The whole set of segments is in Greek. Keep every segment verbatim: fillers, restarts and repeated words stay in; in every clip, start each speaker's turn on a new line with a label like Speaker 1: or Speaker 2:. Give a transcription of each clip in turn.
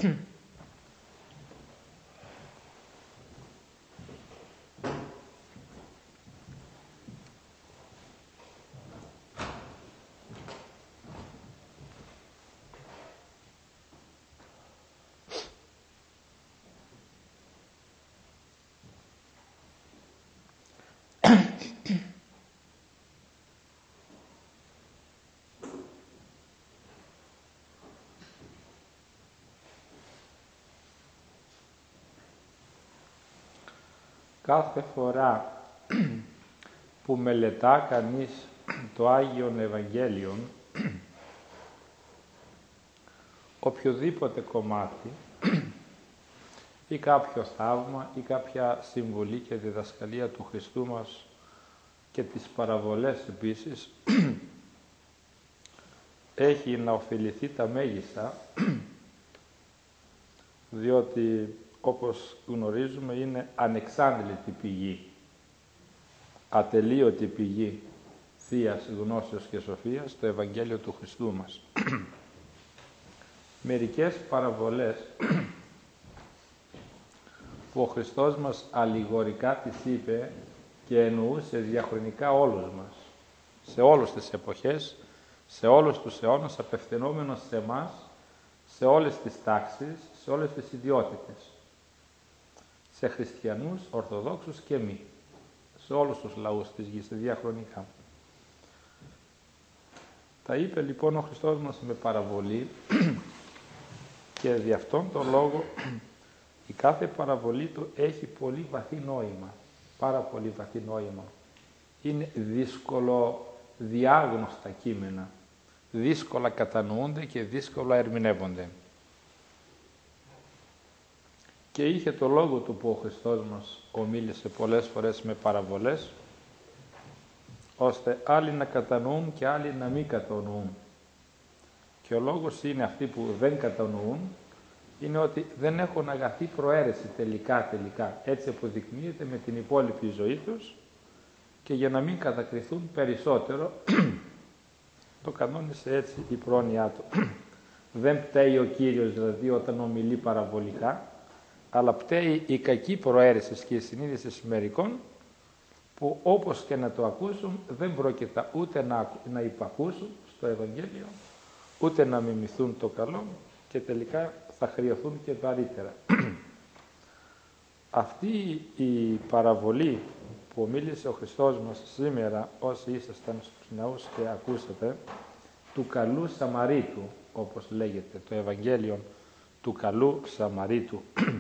Speaker 1: Κάθε φορά που μελετά κανείς το Άγιον Ευαγγέλιον, οποιοδήποτε κομμάτι ή κάποιο θαύμα ή κάποια συμβολή και διδασκαλία του Χριστού μας και τις παραβολές επίσης, έχει να ωφεληθεί τα μέγιστα, διότι όπως γνωρίζουμε είναι ανεξάντλητη πηγή, ατελείωτη πηγή Θείας Γνώσεως και Σοφίας, το Ευαγγέλιο του Χριστού μας. Μερικές παραβολές που ο Χριστός μας αλληγορικά τις είπε και εννοούσε διαχρονικά όλους μας, σε όλες τις εποχές, σε όλους τους αιώνες, απευθυνόμενος σε εμάς, σε όλες τις τάξεις, σε όλες τις ιδιότητες, σε χριστιανούς, ορθοδόξους και μη, σε όλους τους λαούς της γης, διαχρονικά. Τα είπε λοιπόν ο Χριστός μας με παραβολή και δι' αυτόν τον λόγο η κάθε παραβολή του έχει πολύ βαθύ νόημα, πάρα πολύ βαθύ νόημα. Είναι δύσκολο διάγνωστα κείμενα, δύσκολα κατανοούνται και δύσκολα ερμηνεύονται. Και είχε το λόγο του που ο Χριστός μας ομίλησε πολλές φορές με παραβολές, ώστε άλλοι να κατανοούν και άλλοι να μην κατανοούν. Και ο λόγος είναι αυτοί που δεν κατανοούν, είναι ότι δεν έχουν αγαθή προαίρεση τελικά, τελικά. Έτσι αποδεικνύεται με την υπόλοιπη ζωή τους και για να μην κατακριθούν περισσότερο, το κανόνισε έτσι η πρόνοιά του. Δεν πταίει ο Κύριος δηλαδή όταν ομιλεί παραβολικά, αλλά πταίει η κακή προαίρεση και η συνείδηση μερικών που όπως και να το ακούσουν δεν πρόκειται ούτε να, να υπακούσουν στο Ευαγγέλιο, ούτε να μιμηθούν το καλό και τελικά θα χρειωθούν και βαρύτερα. Αυτή η παραβολή που μίλησε ο Χριστός μας σήμερα, όσοι ήσασταν στους ναούς και ακούσατε, του καλού Σαμαρίτου, όπως λέγεται, το Ευαγγέλιο του καλού Σαμαρίτου,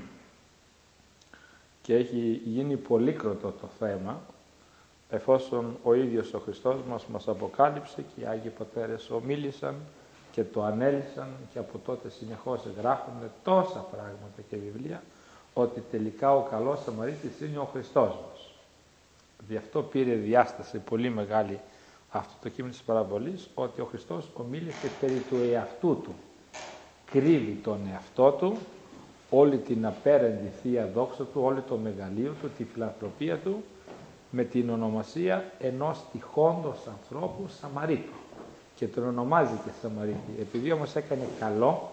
Speaker 1: και έχει γίνει πολύκροτο το θέμα, εφόσον ο ίδιος ο Χριστός μας μας αποκάλυψε και οι Άγιοι Πατέρες ομίλησαν και το ανέλησαν και από τότε συνεχώς γράφονται τόσα πράγματα και βιβλία, ότι τελικά ο καλός Σαμαρίτης είναι ο Χριστός μας. Γι' αυτό πήρε διάσταση πολύ μεγάλη αυτό το κείμενο της παραβολής, ότι ο Χριστός ομίλησε περί του εαυτού του. Κρύβει τον εαυτό του, όλη την απέραντη Θεία δόξα του, όλη το μεγαλείο του, τη φιλανθρωπία του, με την ονομασία ενός τυχόντος ανθρώπου Σαμαρίτου. Και τον ονομάζει και Σαμαρίτη. Επειδή όμως έκανε καλό,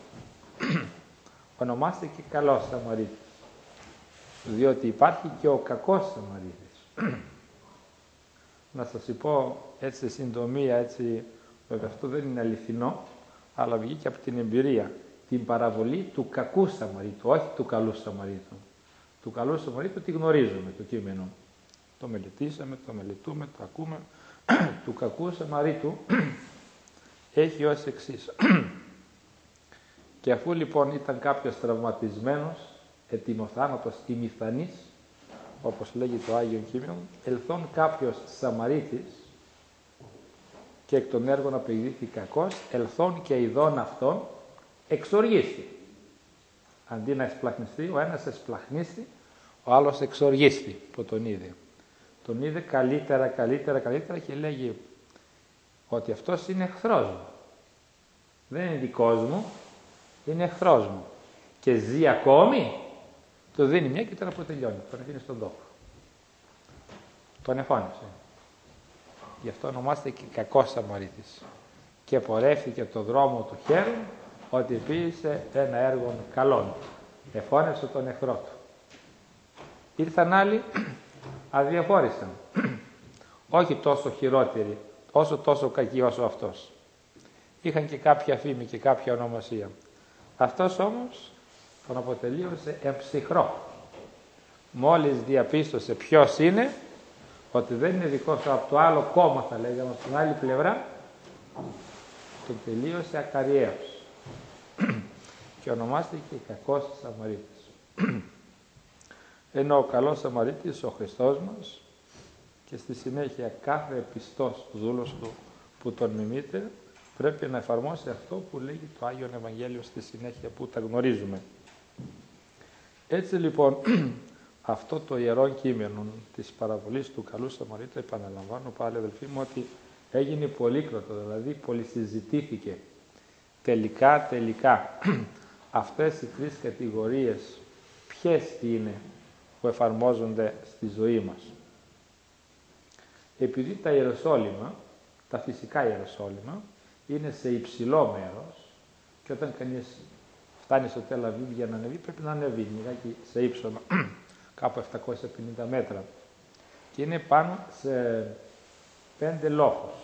Speaker 1: ονομάστηκε καλός Σαμαρίτης. Διότι υπάρχει και ο κακός Σαμαρίτης. Να σας πω έτσι συντομία, έτσι, βέβαια αυτό δεν είναι αληθινό, αλλά βγήκε από την εμπειρία. Την παραβολή του κακού Σαμαρίτου, όχι του καλού Σαμαρίτου. Του καλού Σαμαρίτου τη γνωρίζουμε το κείμενο. Το μελετήσαμε, το μελετούμε, το ακούμε. Του κακού Σαμαρίτου έχει ως εξής. Και αφού λοιπόν ήταν κάποιος τραυματισμένος, ετοιμοθάνατος ή μηθανής, όπως λέγει το Άγιο Κείμενο, ελθόν κάποιος Σαμαρίτης και εκ των έργων απαιδίθη κακός, ελθόν και ειδών αυτόν εξοργίστη. Αντί να εσπλαχνιστεί, ο ένας εσπλαχνίστη, ο άλλος εξοργίστη που τον είδε. Τον είδε καλύτερα, καλύτερα, καλύτερα και λέγει ότι αυτός είναι εχθρός μου. Δεν είναι δικός μου, είναι εχθρός μου. Και ζει ακόμη, του δίνει μια και τώρα που τελειώνει, τον αφήνει στον τόπο. Τον εφώνησε. Γι' αυτό ονομάστε και κακός Σαμαρίτης. Και πορεύθηκε το δρόμο του χέρου ότι ποίησε ένα έργο καλόν. Εφώνευσε τον εχθρό του. Ήρθαν άλλοι, αδιαφόρησαν. Όχι τόσο χειρότεροι, όσο τόσο κακοί όσο αυτός. Είχαν και κάποια φήμη και κάποια ονομασία. Αυτός όμως τον αποτελείωσε εμψυχρό. Μόλις διαπίστωσε ποιος είναι, ότι δεν είναι δικός του, από το άλλο κόμμα θα λέγαμε, από την άλλη πλευρά, τον τελείωσε ακαριέως. Και ονομάστηκε κακός Σαμαρίτης. Ενώ ο καλός Σαμαρίτης, ο Χριστός μας, και στη συνέχεια κάθε πιστός δούλος του που τον μιμείται, πρέπει να εφαρμόσει αυτό που λέγει το Άγιον Ευαγγέλιο στη συνέχεια που τα γνωρίζουμε. Έτσι λοιπόν, αυτό το ιερό κείμενο της παραβολής του καλού Σαμαρίτα, επαναλαμβάνω πάλι αδελφοί μου, ότι έγινε πολύκροτο, δηλαδή πολυσυζητήθηκε. Τελικά, τελικά, αυτές οι τρεις κατηγορίες ποιες είναι που εφαρμόζονται στη ζωή μας. Επειδή τα Ιεροσόλυμα, τα φυσικά Ιεροσόλυμα, είναι σε υψηλό μέρος και όταν κανείς φτάνει στο Τελ Αβίβ για να ανεβεί, πρέπει να ανεβεί λιγάκι σε ύψο, κάπου επτακόσια πενήντα μέτρα. Και είναι πάνω σε πέντε λόφους.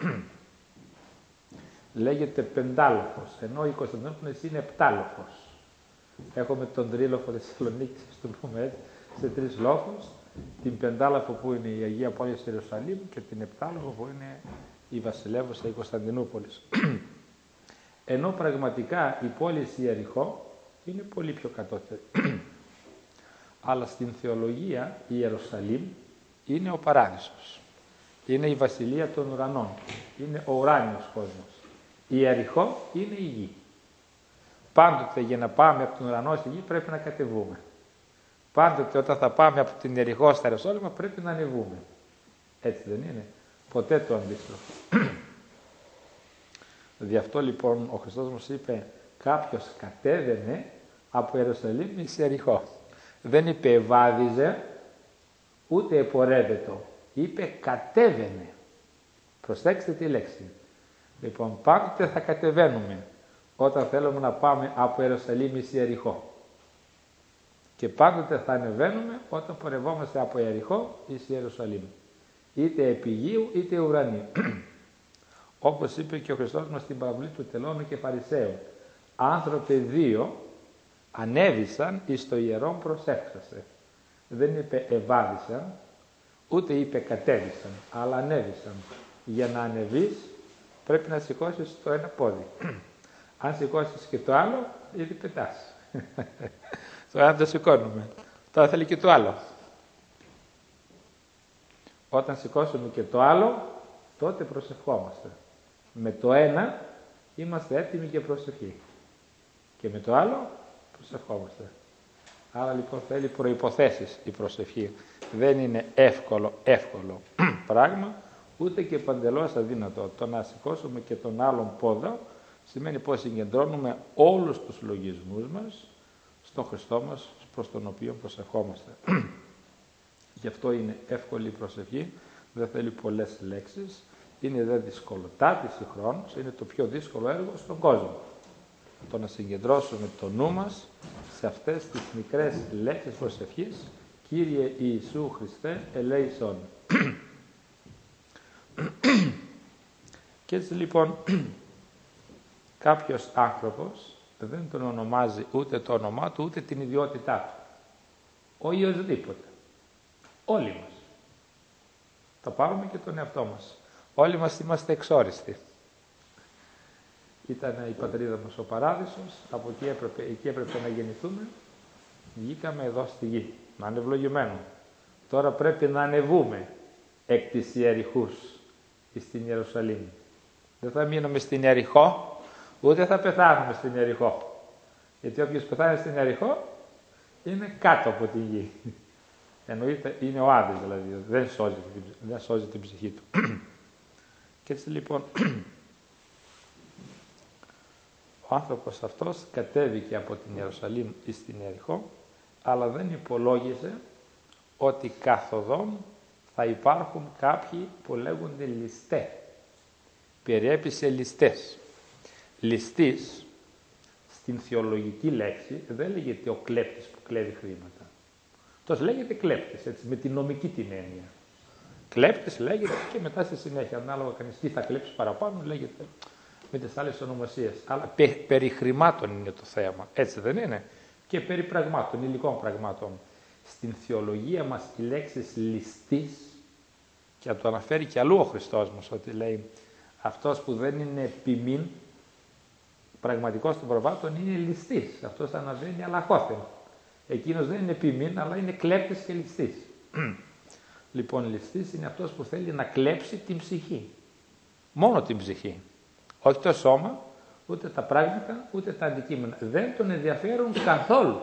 Speaker 1: Λέγεται πεντάλοφος, ενώ η Κωνσταντινούπολη είναι επτάλοφος. Έχουμε τον τρίλοφο της Θεσσαλονίκης, το πούμε έτσι, σε τρεις λόφους. Την πεντάλοφο που είναι η Αγία Πόλη της Ιερουσαλήμ και την επτάλοφο που είναι η βασιλεύουσα η Κωνσταντινούπολης. Ενώ πραγματικά η πόλη Ιεριχώ είναι πολύ πιο κατώτερη. Αλλά στην θεολογία η Ιερουσαλήμ είναι ο παράδεισος. Είναι η βασιλεία των ουρανών. Είναι ο ουράνιος κόσμος. Η Ιεριχώ είναι η γη. Πάντοτε για να πάμε από τον ουρανό στη γη πρέπει να κατεβούμε. Πάντοτε όταν θα πάμε από την Ιεριχώ στα Ιεροσόλυμα πρέπει να ανεβούμε. Έτσι δεν είναι? Ποτέ το αντίστροφο. Δι' αυτό λοιπόν ο Χριστός μας είπε κάποιος κατέβαινε από Ιερουσαλήμ εις Ιεριχώ. Δεν είπε ευάδιζε, ούτε επορεύετο. Είπε κατέβαινε. Προσέξτε τη λέξη. Λοιπόν, πάντοτε θα κατεβαίνουμε όταν θέλουμε να πάμε από Ιερουσαλήμ εις Ιεριχώ. Και πάντοτε θα ανεβαίνουμε όταν πορευόμαστε από Ιεριχώ εις Ιερουσαλήμ. Είτε επιγείου είτε ουρανίου. Όπως είπε και ο Χριστός μας στην παραβολή του τελώνου και Φαρισαίου. Άνθρωποι δύο ανέβησαν εις το ιερόν προσεύχασε. Δεν είπε ευάδισαν, ούτε είπε κατέβησαν, αλλά ανέβησαν. Για να ανεβείς πρέπει να σηκώσεις το ένα πόδι. Αν σηκώσεις και το άλλο, ήδη πετάς. Τώρα αν το σηκώνουμε, τώρα θέλει και το άλλο. Όταν σηκώσουμε και το άλλο, τότε προσευχόμαστε. Με το ένα είμαστε έτοιμοι για προσευχή. Και με το άλλο προσευχόμαστε. Άρα λοιπόν θέλει προϋποθέσεις η προσευχή. Δεν είναι εύκολο, εύκολο πράγμα, ούτε και παντελώς αδύνατο. Το να σηκώσουμε και τον άλλον πόδο σημαίνει πως συγκεντρώνουμε όλους τους λογισμούς μας στον Χριστό μας, προς τον οποίο προσευχόμαστε. Γι' αυτό είναι εύκολη η προσευχή, δεν θέλει πολλές λέξεις, είναι δε δυσκολοτάτηση χρόνος, είναι το πιο δύσκολο έργο στον κόσμο. Το να συγκεντρώσουμε το νου μας σε αυτές τις μικρές λέξεις προσευχής, Κύριε Ιησού Χριστέ, ελέησον. Και έτσι λοιπόν κάποιος άνθρωπος δεν τον ονομάζει ούτε το όνομά του, ούτε την ιδιότητά του. Ο οποιοσδήποτε. Όλοι μας. Θα πάρουμε και τον εαυτό μας. Όλοι μας είμαστε εξόριστοι. Ήταν η πατρίδα μας ο Παράδεισος, από εκεί έπρεπε, εκεί έπρεπε να γεννηθούμε. Βγήκαμε εδώ στη γη, να είναι ευλογημένο. Τώρα πρέπει να ανεβούμε εκ της Ιεριχούς στην Ιερουσαλήμ. Δεν θα μείνουμε στην Ιεριχώ, ούτε θα πεθάνουμε στην Ιεριχώ. Γιατί όποιος πεθάνει στην Ιεριχώ είναι κάτω από τη γη. Εννοείται είναι ο Άδης δηλαδή, δεν σώζει, δεν σώζει την ψυχή του. Και έτσι λοιπόν ο άνθρωπος αυτός κατέβηκε από την Ιερουσαλήμ εις την Ιεριχώ, αλλά δεν υπολόγιζε ότι καθοδόν θα υπάρχουν κάποιοι που λέγονται ληστέ. Περιέπισε ληστές. Ληστής στην θεολογική λέξη δεν λέγεται ο κλέπτης που κλέβει χρήματα. Τόσο λέγεται κλέπτης, έτσι, με την νομική την έννοια. Κλέπτης λέγεται και μετά στη συνέχεια, ανάλογα κανείς τι θα κλέψει παραπάνω, λέγεται με τις άλλες ονομασίες. Αλλά πε, περί χρημάτων είναι το θέμα, έτσι δεν είναι? Και περί πραγμάτων, υλικών πραγμάτων. Στην θεολογία μας η λέξη ληστής, και το αναφέρει και αλλού ο Χριστός μας, ότι λέει αυτός που δεν είναι ποιμήν, πραγματικός των προβάτων, είναι ληστής. Αυτός αναβαίνει αλαχώθεν. Εκείνος δεν είναι ποιμήν, αλλά είναι κλέπτης και ληστής. Λοιπόν, ληστής είναι αυτός που θέλει να κλέψει την ψυχή. Μόνο την ψυχή. Όχι το σώμα, ούτε τα πράγματα, ούτε τα αντικείμενα. Δεν τον ενδιαφέρουν καθόλου.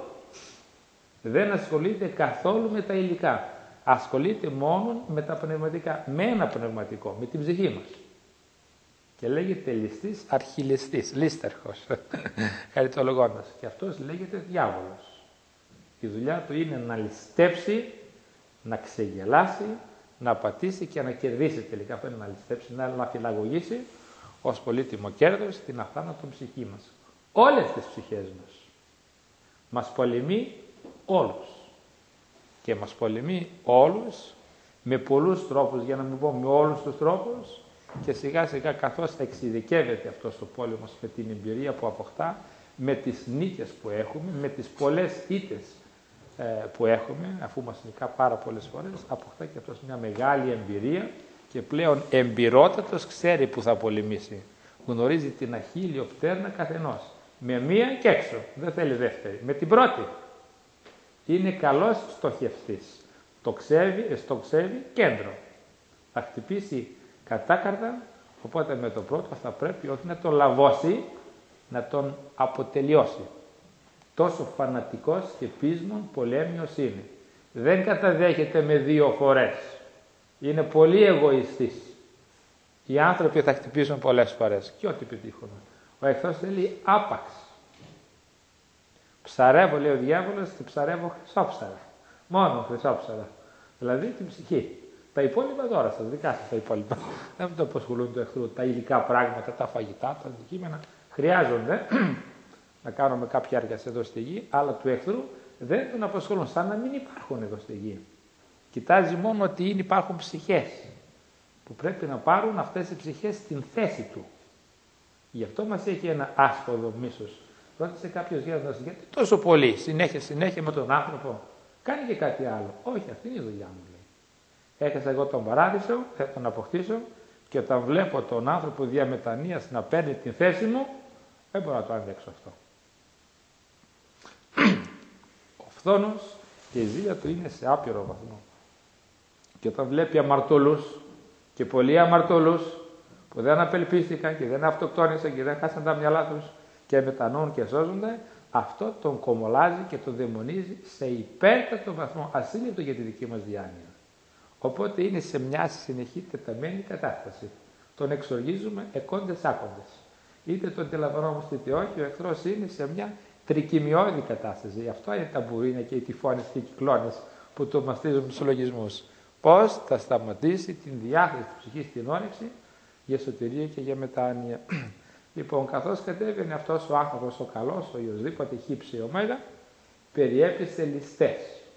Speaker 1: Δεν ασχολείται καθόλου με τα υλικά. Ασχολείται μόνο με τα πνευματικά. Με ένα πνευματικό, με την ψυχή μας. Και λέγεται ληστής, αρχιληστής, λίσταρχος, χαριτολογώντας. Και αυτός λέγεται διάβολος. Η δουλειά του είναι να ληστέψει, να ξεγελάσει, να πατήσει και να κερδίσει τελικά. Αυτό είναι να ληστέψει, να, να φιλαγωγήσει ως πολύτιμο κέρδος την αθάνατον ψυχή μας. Όλες τις ψυχές μας. Μας πολεμεί όλους. Και μας πολεμεί όλους με πολλούς τρόπους, για να μην πω με όλους τους τρόπους, και σιγά σιγά καθώς εξειδικεύεται αυτός ο πόλεμος με την εμπειρία που αποκτά, με τις νίκες που έχουμε, με τις πολλές ήττες ε, που έχουμε, αφού μας νικά πάρα πολλές φορές, αποκτά και αυτός μια μεγάλη εμπειρία και πλέον εμπειρότατος ξέρει που θα πολεμήσει. Γνωρίζει την αχίλιο πτέρνα καθενός. Με μία και έξω. Δεν θέλει δεύτερη. Με την πρώτη. Είναι καλός στοχευτής. Το ξέβει, στοξεύει κέντρο. Θα χτυπήσει κατάκαρδα, οπότε με το πρώτο θα πρέπει όχι να τον λαβώσει, να τον αποτελειώσει. Τόσο φανατικός και πείσμον πολέμιος είναι. Δεν καταδέχεται με δύο φορές. Είναι πολύ εγωιστής. Οι άνθρωποι θα χτυπήσουν πολλές φορές και ό,τι πετύχουν. Ο εχθρός θέλει άπαξ. Ψαρεύω, λέει ο διάβολος, και ψαρεύω χρυσόψαρα. Μόνο χρυσόψαρα. Δηλαδή την ψυχή. Τα υπόλοιπα τώρα σας, δικά σας τα υπόλοιπα. Δεν με το απασχολούν του εχθρού. Τα υλικά πράγματα, τα φαγητά, τα αντικείμενα χρειάζονται να κάνουμε κάποια έργα εδώ στη γη, αλλά του εχθρού δεν τον απασχολούν, σαν να μην υπάρχουν εδώ στη γη. Κοιτάζει μόνο ότι είναι, υπάρχουν ψυχές που πρέπει να πάρουν αυτές οι ψυχές στην θέση του. Γι' αυτό μας έχει ένα άσποδο μίσος. Ρώτησε κάποιος γέροντας, γιατί τόσο πολύ, συνέχεια, συνέχεια με τον άνθρωπο, κάνει και κάτι άλλο. Όχι, αυτή είναι η δουλειά μου, λέει. Έχασα εγώ τον παράδεισο, θα τον αποκτήσω και όταν βλέπω τον άνθρωπο διαμετανοίας να παίρνει την θέση μου, δεν μπορώ να το αντέξω αυτό. Ο φθόνος και η ζήλια του είναι σε άπειρο βαθμό. Και όταν βλέπει αμαρτωλούς και πολλοί αμαρτωλούς που δεν απελπίστηκαν και δεν αυτοκτόνησαν και δεν χάσαν τα μυαλά τους και μετανοούν και σώζονται, αυτό τον κομολάζει και τον δαιμονίζει σε υπέρτατο βαθμό, ασύλληπτο για τη δική μας διάνοια. Οπότε είναι σε μια συνεχή τεταμένη κατάσταση. Τον εξοργίζουμε εκόντες άκοντες. Είτε τον αντιλαμβανόμαστε είτε όχι, ο εχθρός είναι σε μια τρικυμιώδη κατάσταση. Γι' αυτό είναι τα μπουρίνια και οι τυφώνες και οι κυκλώνες που το μαστίζουν τους συλλογισμούς. Πώς θα σταματήσει την διάθεση της ψυχής στην όρεξη για σωτηρία και για μετάνοια. Λοιπόν, καθώς κατέβαινε αυτός ο άνθρωπος, ο καλός, ο οποιοσδήποτε χύψη ωμέγα, περιέπισε ληστές.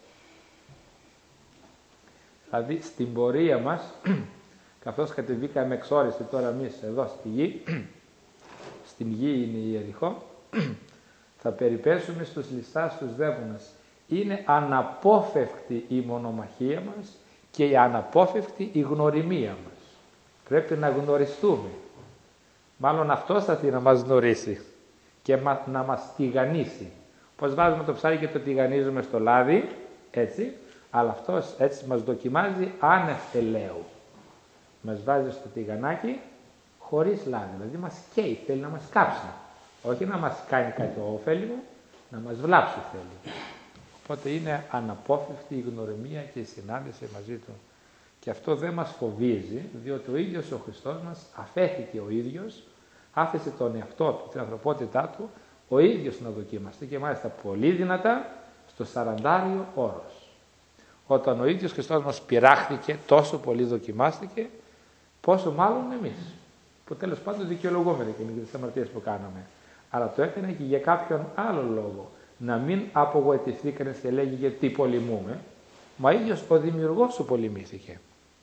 Speaker 1: Δηλαδή, στην πορεία μας, καθώς κατεβήκαμε εξόριστη τώρα εμείς εδώ στη γη, στην γη είναι η Ιεριχώ, θα περιπέσουμε στους ληστάς τους δαίμονες. Είναι αναπόφευκτη η μονομαχία μας και η αναπόφευκτη η γνωριμία μας. Πρέπει να γνωριστούμε. Μάλλον αυτός θα θέλει να μας γνωρίσει και να μας τηγανίσει. Πώς βάζουμε το ψάρι και το τηγανίζουμε στο λάδι, έτσι, αλλά αυτός έτσι μας δοκιμάζει άνευ ελαίου. Μας βάζει στο τηγανάκι χωρίς λάδι, δηλαδή μας καίει, θέλει να μας κάψει. Όχι να μας κάνει κάτι ωφέλιμο, να μας βλάψει θέλει. Οπότε είναι αναπόφευκτη η γνωριμία και η συνάντηση μαζί του. Και αυτό δεν μας φοβίζει, διότι ο ίδιος ο Χριστός μας αφέθηκε ο ίδιος, άφησε τον εαυτό του, την ανθρωπότητά του, ο ίδιος να δοκιμαστεί και μάλιστα πολύ δυνατά στο σαραντάριο όρος. Όταν ο ίδιος Χριστός μας πειράχθηκε, τόσο πολύ δοκιμάστηκε, πόσο μάλλον εμείς, που τέλος πάντων δικαιολογούμενοι και με τις αμαρτίες που κάναμε. αλλά το έκανε και για κάποιον άλλο λόγο. Να μην απογοητευτεί κανείς και λέγει γιατί πολεμούμε, μα ίδιος ο δημιουργός σου πολεμήθηκε.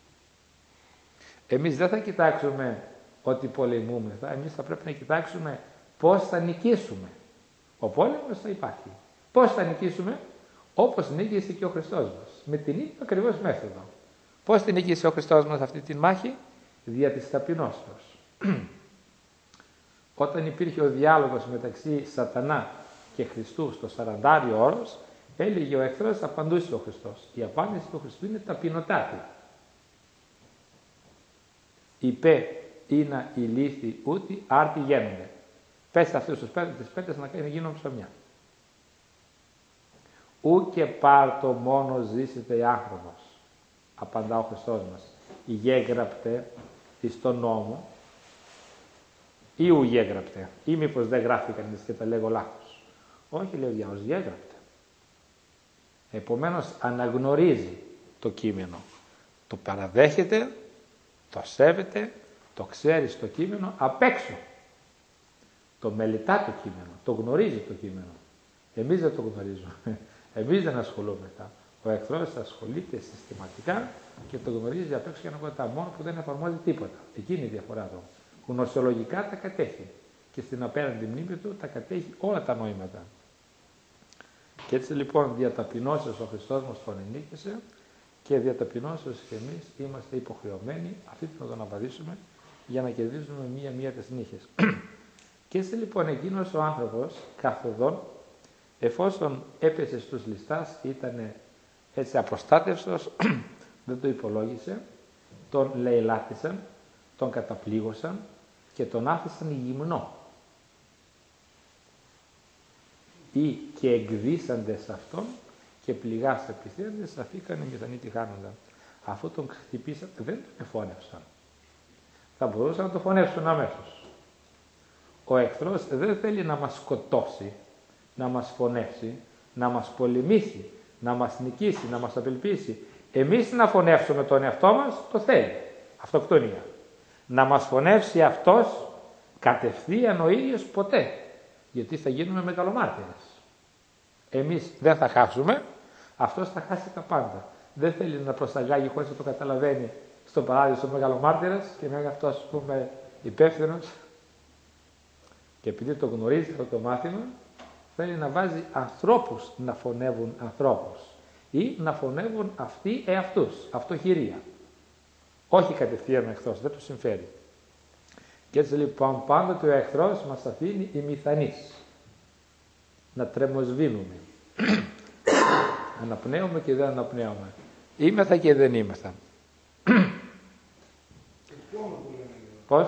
Speaker 1: Εμείς δεν θα κοιτάξουμε ότι πολεμούμε, εμείς θα πρέπει να κοιτάξουμε πώς θα νικήσουμε. Ο πόλεμος θα υπάρχει. Πώς θα νικήσουμε? Όπως νίκησε και ο Χριστός μας, με την ίδια ακριβώς μέθοδο. Πώς την νίκησε ο Χριστός μας αυτή τη μάχη? Δια της ταπεινώσεως. Όταν υπήρχε ο διάλογος μεταξύ Σατανά και Χριστού στο σαραντάριο όρος, έλεγε ο εχθρός, απαντούσε ο Χριστός. Η απάντηση του Χριστού είναι ταπεινωτάτη. Υπέ είναι οι λύθοι ούτι άρτη γένονται. Πες αυτούς τους πέτρες, τις πέτρες να γίνουν ψωμιά. Ού και πάρτο μόνο ζήσετε άνθρωπος. Απαντά ο Χριστός μας. Γέγραπτε εις τον νόμο ή ου γέγραπτε. Ή μήπως δεν γράφει κανείς και τα λέγω λάθος. Όχι, λέει ο διάολος, γέγραπτε. Επομένως αναγνωρίζει το κείμενο. Το παραδέχεται, το σέβεται, το ξέρει στο κείμενο απ' έξω. Το μελετά το κείμενο, το γνωρίζει το κείμενο. Εμείς δεν το γνωρίζουμε. Εμείς δεν ασχολούμεθα. Ο εχθρός ασχολείται συστηματικά και το γνωρίζει απ' έξω και ένα μόνο που δεν εφαρμόζει τίποτα. Εκείνη είναι η διαφορά του. Γνωσιολογικά τα κατέχει και στην απέναντι μνήμη του τα κατέχει όλα τα νόηματα. Και έτσι λοιπόν διαταπεινώσεως ο Χριστός μας τον ενίκησε και διαταπεινώσεως και εμείς είμαστε υποχρεωμένοι αυτή την οδό να βαδίσουμε για να κερδίσουμε μία-μία τις νύχες. Και έτσι λοιπόν εκείνος ο άνθρωπος καθοδόν, εφόσον έπεσε στους ληστάς, ήταν έτσι αποστάτευτος, δεν το υπολόγισε, τον λαιλάτισαν, τον καταπλήγωσαν και τον άφησαν γυμνό. Ή και εκδίσαντες αυτόν και πληγάς επιθέαντες αφήκανε μηδανή τη χάνοντα. Αφού τον χτυπήσαν δεν τον εφώνευσαν. Θα μπορούσαν να το φωνεύσουν αμέσως. Ο εχθρός δεν θέλει να μας σκοτώσει, να μας φωνεύσει, να μας πολεμήσει, να μας νικήσει, να μας απελπίσει. Εμείς να φωνεύσουμε τον εαυτό μας, το θέλει. Αυτοκτονία. Να μας φωνεύσει αυτός κατευθείαν ο ίδιος ποτέ. Γιατί θα γίνουμε μεγαλομάρτυρες. Εμείς δεν θα χάσουμε, αυτός θα χάσει τα πάντα. Δεν θέλει να προσαγάγει χωρίς να το καταλαβαίνει στον παράδεισο μεγαλομάρτυρας και να είναι αυτός, ας πούμε, υπεύθυνος. Και επειδή το γνωρίζει αυτό το μάθημα, θέλει να βάζει ανθρώπους να φωνεύουν ανθρώπους ή να φωνεύουν αυτοί εαυτούς, αυτοχειρία. Όχι κατευθείαν ο εχθρός, δεν του συμφέρει. Και έτσι λοιπόν πάντοτε ο εχθρός μας αφήνει ημιθανείς. Να τρεμοσβήνουμε. Αναπνέουμε και δεν αναπνέουμε. Είμεθα και δεν είμεθα. Πώς?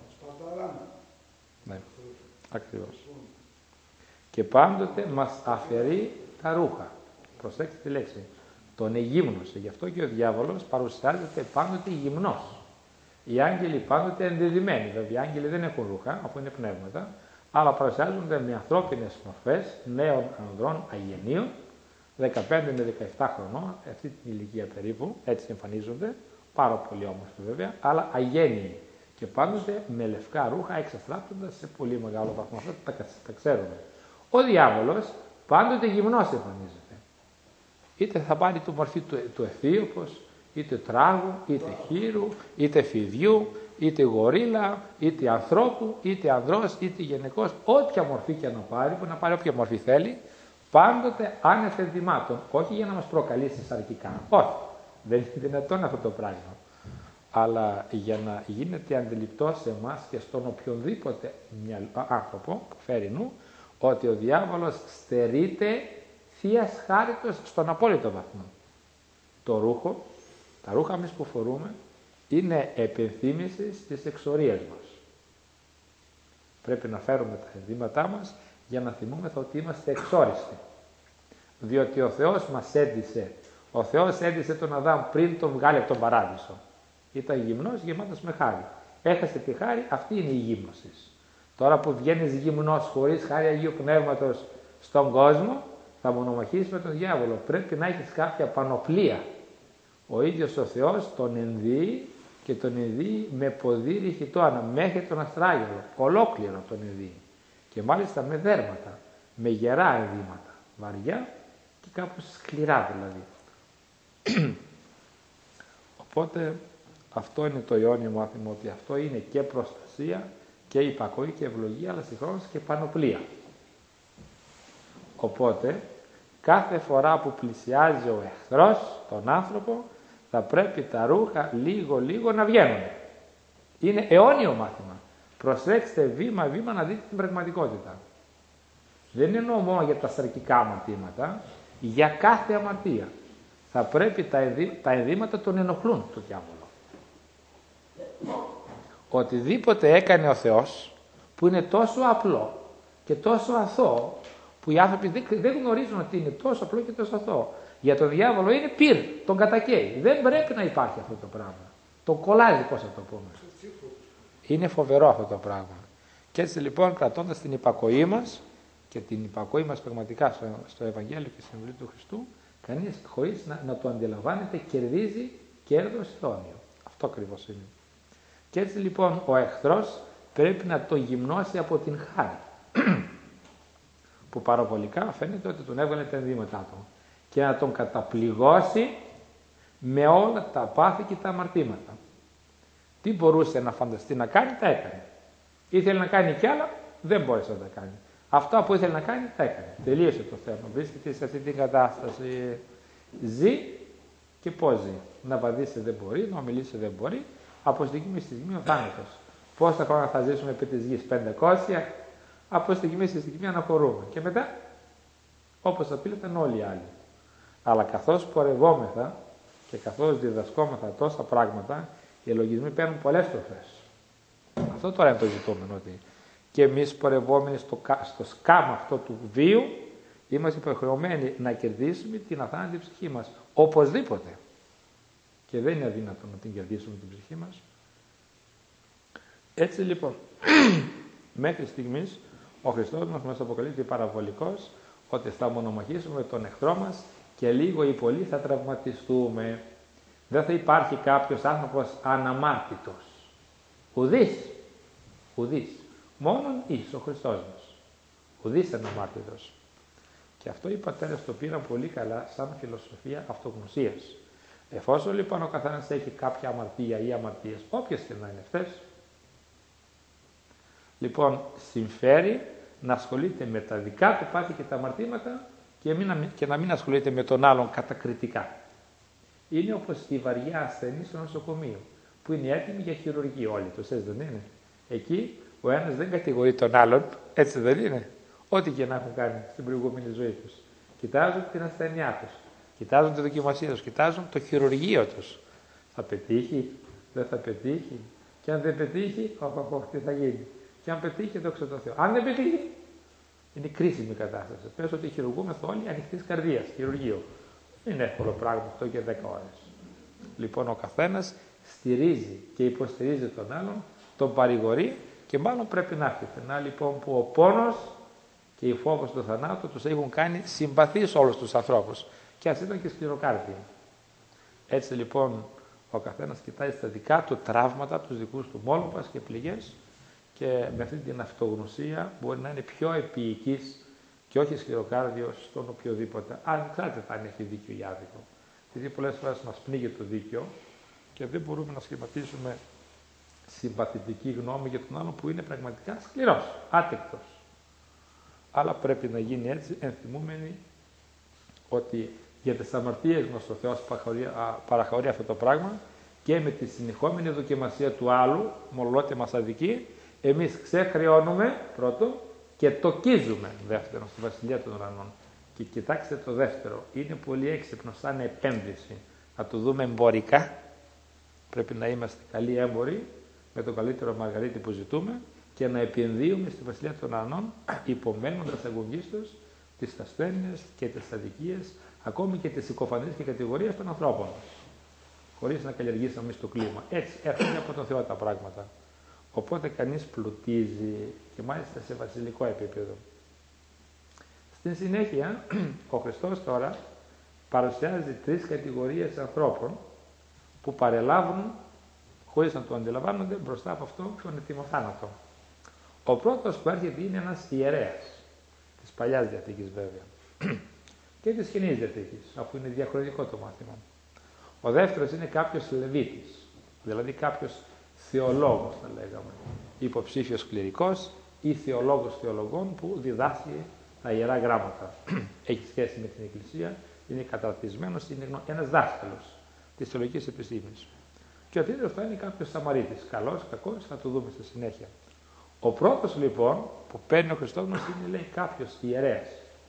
Speaker 1: Ναι, ακριβώς. Και πάντοτε μας αφαιρεί τα ρούχα. Προσέξτε τη λέξη. Τον εγύμνωσε. Γι' αυτό και ο διάβολος παρουσιάζεται πάντοτε γυμνός. Οι άγγελοι πάντοτε ενδεδειμένοι. Βέβαια, οι άγγελοι δεν έχουν ρούχα, αφού είναι πνεύματα, αλλά παρουσιάζονται με ανθρώπινες μορφές νέων ανδρών αγενείων, δεκαπέντε με δεκαεπτά χρονών, αυτή την ηλικία περίπου, έτσι εμφανίζονται, πάρα πολύ όμορφοι βέβαια, αλλά αγένειοι. Και πάντοτε με λευκά ρούχα, εξαστράπτοντας σε πολύ μεγάλο βαθμό. Αυτά τα, τα ξέρουμε. Ο διάβολος πάντοτε γυμνός εμφανίζεται. Είτε θα πάρει τη μορφή του, του ευθύωπος, είτε τράγου, είτε χείρου, είτε φιδιού, είτε γορίλα, είτε ανθρώπου, είτε ανδρός, είτε γυναικός, όποια μορφή και να πάρει, που να πάρει όποια μορφή θέλει, πάντοτε άνευ ενδυμάτων, όχι για να μας προκαλήσει σαρκικά. Όχι, δεν είναι δυνατόν αυτό το πράγμα. Αλλά για να γίνεται αντιληπτό σε εμάς και στον οποιονδήποτε άνθρωπο που φέρει νου, ότι ο διάβολος στερείται θείας χάριτος στον απόλυτο βαθμό. Το ρούχο, τα ρούχα εμείς που φορούμε, είναι επενθύμηση της εξορίας μας. Πρέπει να φέρουμε τα ενδύματά μας για να θυμούμεθα ότι είμαστε εξόριστοι. Διότι ο Θεός μας έντισε, ο Θεός έντισε τον Αδάμ πριν τον βγάλει από τον παράδεισο. Ήταν γυμνός, γεμάτος με χάρη. Έχασε τη χάρη, αυτή είναι η γύμνωση. Τώρα που βγαίνεις γυμνός χωρίς χάρη Αγίου Πνεύματος στον κόσμο, θα μονομαχήσεις με τον διάβολο. Πρέπει να έχεις κάποια πανοπλία. Ο ίδιος ο Θεός τον ενδύει και τον ενδύει με ποδήρι χιτώνα, μέχρι τον αστράγαλο. Ολόκληρο τον ενδύει. Και μάλιστα με δέρματα, με γερά ενδύματα, βαριά και κάπως σκληρά δηλαδή. Οπότε αυτό είναι το αιώνιο μάθημα, ότι αυτό είναι και προστασία και υπακοή και ευλογία, αλλά συγχρόνως και πανοπλία. Οπότε κάθε φορά που πλησιάζει ο εχθρός τον άνθρωπο, θα πρέπει τα ρούχα λίγο λίγο να βγαίνουν. Είναι αιώνιο μάθημα. Προσέξτε βήμα-βήμα να δείτε την πραγματικότητα. Δεν εννοώ μόνο για τα σαρκικά αμαρτήματα, για κάθε αμαρτία. Θα πρέπει τα, ενδύ, τα ενδύματα τον ενοχλούν το διάβολο. Οτιδήποτε έκανε ο Θεός που είναι τόσο απλό και τόσο αθώο, που οι άνθρωποι δεν γνωρίζουν ότι είναι τόσο απλό και τόσο αθώο. Για τον διάβολο είναι πυρ, τον κατακαίει. Δεν πρέπει να υπάρχει αυτό το πράγμα. Τον κολλάζει, πώς θα το πούμε. Είναι φοβερό αυτό το πράγμα. Και έτσι λοιπόν, κρατώντας την υπακοή μας και την υπακοή μας πραγματικά στο, στο Ευαγγέλιο και στην Βουλή του Χριστού, κανείς χωρίς να, να το αντιλαμβάνεται κερδίζει κέρδος αιώνιο. Αυτό ακριβώς είναι. Και έτσι λοιπόν ο εχθρός πρέπει να το γυμνώσει από την χάρη. Που παραβολικά φαίνεται ότι τον έβγαλε τα ενδύματά του. Και να τον καταπληγώσει με όλα τα πάθη και τα αμαρτήματα. Τι μπορούσε να φανταστεί να κάνει, τα έκανε. Ήθελε να κάνει κι άλλα, δεν μπόρεσε να τα κάνει. Αυτό που ήθελε να κάνει, τα έκανε. Τελείωσε το θέμα. Βρίσκεται σε αυτή την κατάσταση. Ζει και πώς ζει. Να απαντήσει δεν μπορεί, να ομιλήσει δεν μπορεί. Από στιγμή στη στιγμή ο θάνατος. Πόσα χρόνια θα ζήσουμε επί της γης, πεντακόσια. Από στιγμή στη στιγμή αναχωρούμε. Και μετά, όπως θα πήλθαν όλοι οι άλλοι. Αλλά καθώς πορευόμεθα και καθώς διδασκόμεθα τόσα πράγματα, οι λογισμοί παίρνουν πολλές στροφές. Αυτό τώρα είναι το ζητούμενο, ότι και εμείς πορευόμενοι στο, στο σκάμα αυτό του βίου, είμαστε υποχρεωμένοι να κερδίσουμε την αθάνατη ψυχή μας. Οπωσδήποτε. Και δεν είναι αδύνατο να την κερδίσουμε την ψυχή μας. Έτσι λοιπόν, μέχρι στιγμής, ο Χριστός μας μας αποκαλείται παραβολικός, ότι θα μονομαχήσουμε τον εχθρό μας και λίγο ή πολύ θα τραυματιστούμε. Δεν θα υπάρχει κάποιος άνθρωπος αναμάρτητος. Ουδής. Ουδής. Μόνον εις ο Χριστός μας. Ουδής αναμάρτητος. Και αυτό οι πατέρες το πήραν πολύ καλά σαν φιλοσοφία αυτογνωσίας. Εφόσον λοιπόν ο καθένας έχει κάποια αμαρτία ή αμαρτίες, όποιες και να είναι αυτές, λοιπόν συμφέρει να ασχολείται με τα δικά του πάθη και τα αμαρτήματα και, μην, και να μην ασχολείται με τον άλλον κατακριτικά. Είναι όπως η βαριά ασθενή στο νοσοκομείο, που είναι έτοιμοι για χειρουργία όλοι τους, έτσι δεν είναι. Εκεί ο ένας δεν κατηγορεί τον άλλον, έτσι δεν είναι. Ό,τι και να έχουν κάνει στην προηγούμενη ζωή τους. Κοιτάζουν την ασθένειά τους, κοιτάζουν τη δοκιμασία τους, κοιτάζουν το χειρουργείο τους. Θα πετύχει, δεν θα πετύχει. Και αν δεν πετύχει, οχ, οχ, τι θα γίνει. Και αν πετύχει, δόξα τω Θεώ. Αν δεν πετύχει, είναι κρίσιμη κατάσταση. Πες ότι χειρουργούμεθα όλοι ανοιχτής καρδίας, χειρουργείο. Δεν είναι εύκολο πράγμα αυτό και δέκα ώρες. Λοιπόν, ο καθένας στηρίζει και υποστηρίζει τον άλλον, τον παρηγορεί και μάλλον πρέπει να έρθει. Να λοιπόν που ο πόνος και η φόβος του θανάτου τους έχουν κάνει συμπαθείς όλους τους ανθρώπους. Και ας ήταν και σκληροκάρδιοι. Έτσι λοιπόν ο καθένας κοιτάει στα δικά του τραύματα, τους δικούς του μόλοπας και πληγές, και με αυτή την αυτογνωσία μπορεί να είναι πιο επίοικης και όχι σκληροκάρδιος στον οποιοδήποτε. Ανεξάρτητα αν έχει δίκιο ή άδικο. Γιατί πολλές φορές μας πνίγει το δίκιο και δεν μπορούμε να σχηματίσουμε συμπαθητική γνώμη για τον άλλον που είναι πραγματικά σκληρός, άτεκτος. Αλλά πρέπει να γίνει έτσι, ενθυμούμενοι ότι για τις αμαρτίες μας ο Θεός παραχωρεί αυτό το πράγμα και με τη συνεχόμενη δοκιμασία του άλλου, μολότι μας αδικεί, εμείς ξεχρεώνουμε πρώτο και τοκίζουμε δεύτερον στη Βασιλεία των Ουρανών. Και κοιτάξτε το δεύτερο, είναι πολύ έξυπνο σαν επένδυση. Να το δούμε εμπορικά. Πρέπει να είμαστε καλοί έμποροι με τον καλύτερο μαργαρίτη που ζητούμε και να επενδύουμε στη Βασιλεία των Ουρανών, υπομένοντας αγωνίστως τις ασθένειες και τις αδικίες, ακόμη και τις συκοφαντίες και κατηγορίες των ανθρώπων. Χωρίς να καλλιεργήσουμε εμείς το κλίμα. Έτσι έρχονται από τον Θεό τα πράγματα. Οπότε κανείς πλουτίζει και μάλιστα σε βασιλικό επίπεδο. Στην συνέχεια, ο Χριστός τώρα παρουσιάζει τρεις κατηγορίες ανθρώπων που παρελάβουν, χωρίς να το αντιλαμβάνονται, μπροστά από αυτό τον έτοιμο θάνατο. Ο πρώτος που έρχεται είναι ένας ιερέας, της Παλιάς Διαθήκης βέβαια, και της Καινής Διαθήκης, αφού είναι διαχρονικό το μάθημα. Ο δεύτερος είναι κάποιος Λεβίτης, δηλαδή κάποιος θεολόγος, θα λέγαμε, υποψήφιος κληρικός ή θεολόγος θεολογών που διδάσκει τα Ιερά Γράμματα. Έχει σχέση με την Εκκλησία, είναι καταρτισμένος, είναι ένας δάσκαλος της θεολογικής επιστήμης. Και ο τρίτος θα είναι κάποιος Σαμαρίτης, καλός, κακός, θα το δούμε στη συνέχεια. Ο πρώτος λοιπόν που παίρνει ο Χριστός μας είναι, λέει, κάποιος ιερέας.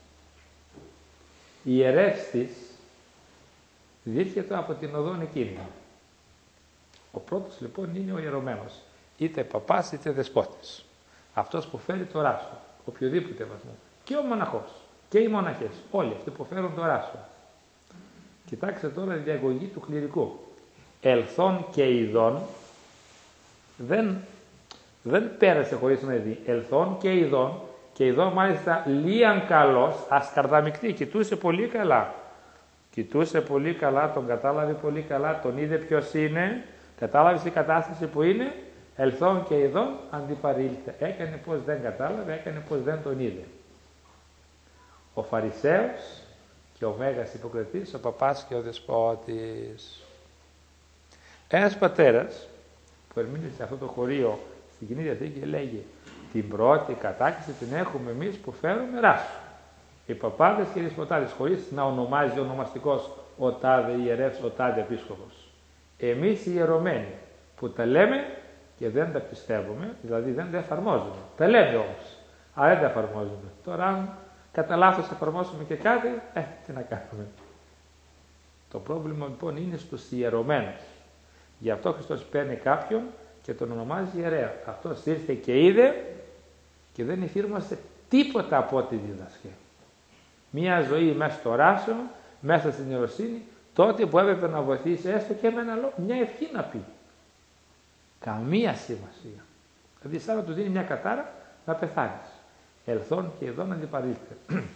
Speaker 1: Η ιερεύς της διήρχεται από την οδόν εκείνη. Ο πρώτος λοιπόν είναι ο ιερωμένος, είτε παπάς είτε δεσπότης. Αυτός που φέρει το ράσο, οποιοδήποτε βαθμό. Και ο μοναχός και οι μοναχές, όλοι αυτοί που φέρουν το ράσο. Κοιτάξτε τώρα τη διαγωγή του κληρικού. Ελθόν και ειδών δεν, δεν πέρασε χωρίς να δει. Ελθόν και ειδών, και ειδών μάλιστα λίαν καλός, ασκαρδαμικτή, κοιτούσε πολύ καλά. Κοιτούσε πολύ καλά, τον κατάλαβε πολύ καλά, τον είδε ποιος είναι, κατάλαβε την κατάσταση που είναι, ελθόν και ειδών αντιπαρήλθε. Έκανε πως δεν κατάλαβε, έκανε πως δεν τον είδε. Ο Φαρισαίος και ο Μέγας Υποκριτής, ο παπάς και ο δεσπότης. Ένας πατέρας που ερμήνευσε αυτό το χωρίο στην Κοινή Διαθήκη λέγει: την πρώτη κατάκριση την έχουμε εμείς που φέρουμε ράσο. Οι παπάδες και οι δεσποτάδες, χωρίς να ονομάζει ονομαστικός ο τάδε ιερεύς, ο τάδε επίσκοπος. Εμείς οι ιερωμένοι που τα λέμε και δεν τα πιστεύουμε, δηλαδή δεν τα εφαρμόζουμε. Τα λέμε όμως, αλλά δεν τα εφαρμόζουμε. Τώρα αν κατά λάθος εφαρμόσουμε και κάτι, ε, τι να κάνουμε. Το πρόβλημα λοιπόν είναι στους ιερωμένους. Γι' αυτό ο Χριστός παίρνει κάποιον και τον ονομάζει ιερέα. Αυτός ήρθε και είδε και δεν εφήρμοσε τίποτα από ό,τι δίδασκε. Μία ζωή μέσα στο ράσο, μέσα στην ιεροσύνη, τότε που έπρεπε να βοηθήσει έστω και με ένα λόγο, μια ευχή να πει. Καμία σημασία. Δηλαδή σαν να του δίνει μια κατάρα να πεθάνεις. Ελθόν και εδώ να αντιπαρήλθε.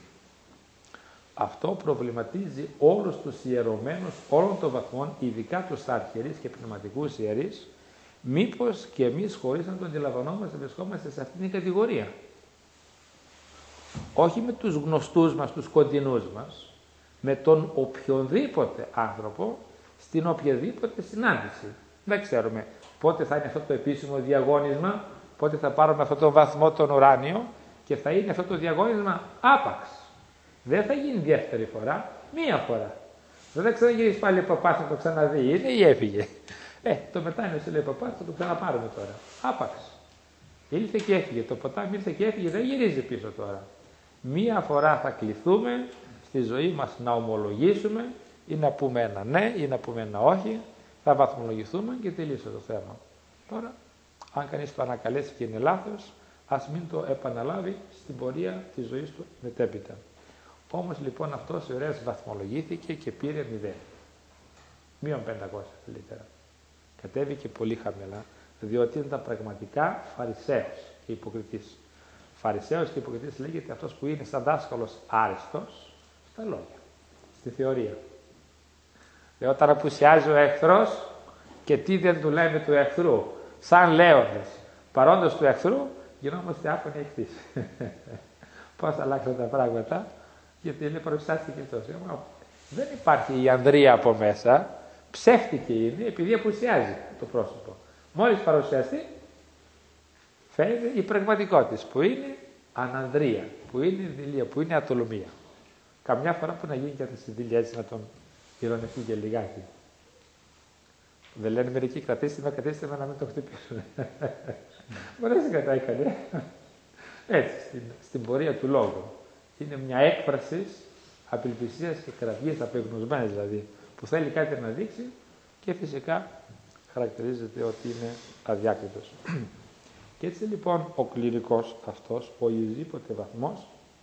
Speaker 1: Αυτό προβληματίζει όλους τους ιερωμένους όλων των βαθμών, ειδικά τους αρχιερείς και πνευματικούς ιερείς, μήπως και εμείς χωρίς να το αντιλαμβανόμαστε βρισκόμαστε σε αυτήν την κατηγορία. Όχι με τους γνωστούς μας, τους κοντινούς μας, με τον οποιονδήποτε άνθρωπο, στην οποιαδήποτε συνάντηση. Δεν ξέρουμε πότε θα είναι αυτό το επίσημο διαγώνισμα, πότε θα πάρουμε αυτό το βαθμό τον ουράνιο και θα είναι αυτό το διαγώνισμα άπαξ. Δεν θα γίνει δεύτερη φορά, μία φορά. Δεν θα ξαναγυρίσει πάλι ο παπάς να το ξαναδεί, είναι ή έφυγε. Ε, το μετάνιο σε λέει παπάς, θα το ξαναπάρουμε τώρα. Άπαξ. Ήλθε και έφυγε. Το ποτάμι ήρθε και έφυγε, δεν γυρίζει πίσω τώρα. Μία φορά θα κληθούμε στη ζωή μας να ομολογήσουμε ή να πούμε ένα ναι ή να πούμε ένα όχι. Θα βαθμολογηθούμε και τελείωσε το θέμα. Τώρα, αν κανείς το ανακαλέσει και είναι λάθος, ας μην το επαναλάβει στην πορεία της ζωής του μετέπειτα. Όμως λοιπόν αυτός ο ιερέας βαθμολογήθηκε και πήρε μηδέν. Μείον πεντακόσια καλύτερα. Κατέβηκε πολύ χαμηλά, διότι ήταν πραγματικά Φαρισαίος και υποκριτής. Φαρισαίος και υποκριτής λέγεται αυτός που είναι σαν δάσκαλος άριστος στα λόγια, στη θεωρία. Λέω, όταν απουσιάζει ο εχθρός και τι δεν του λέμε του εχθρού, σαν λέοντες, παρόντος του εχθρού, γινόμαστε άφωνοι εχθείς. Πώς αλλάξαν τα πράγματα, γιατί λέει παρουσιάστηκε τόσο. Δεν υπάρχει η ανδρεία από μέσα, ψεύτικη είναι επειδή απουσιάζει το πρόσωπο. Μόλις παρουσιαστεί, φαίνεται η πραγματικότητα που είναι ανανδρεία, που είναι δειλία, που είναι ατολομία. Καμιά φορά που να γίνει και αυτή τη δειλία έτσι να τον ηρωνευτεί και λιγάκι. Δεν λένε μερικοί, κρατήστε με, κρατήστε με να μην το χτυπήσουν. Μα δεν σε κρατάει κανένα. Έτσι, στην, στην πορεία του λόγου. Είναι μια έκφραση απελπισίας και κραυγής, απεγνωσμένης δηλαδή, που θέλει κάτι να δείξει και φυσικά χαρακτηρίζεται ότι είναι αδιάκριτος. Και έτσι λοιπόν ο κληρικός αυτός, ο οποιοδήποτε βαθμός,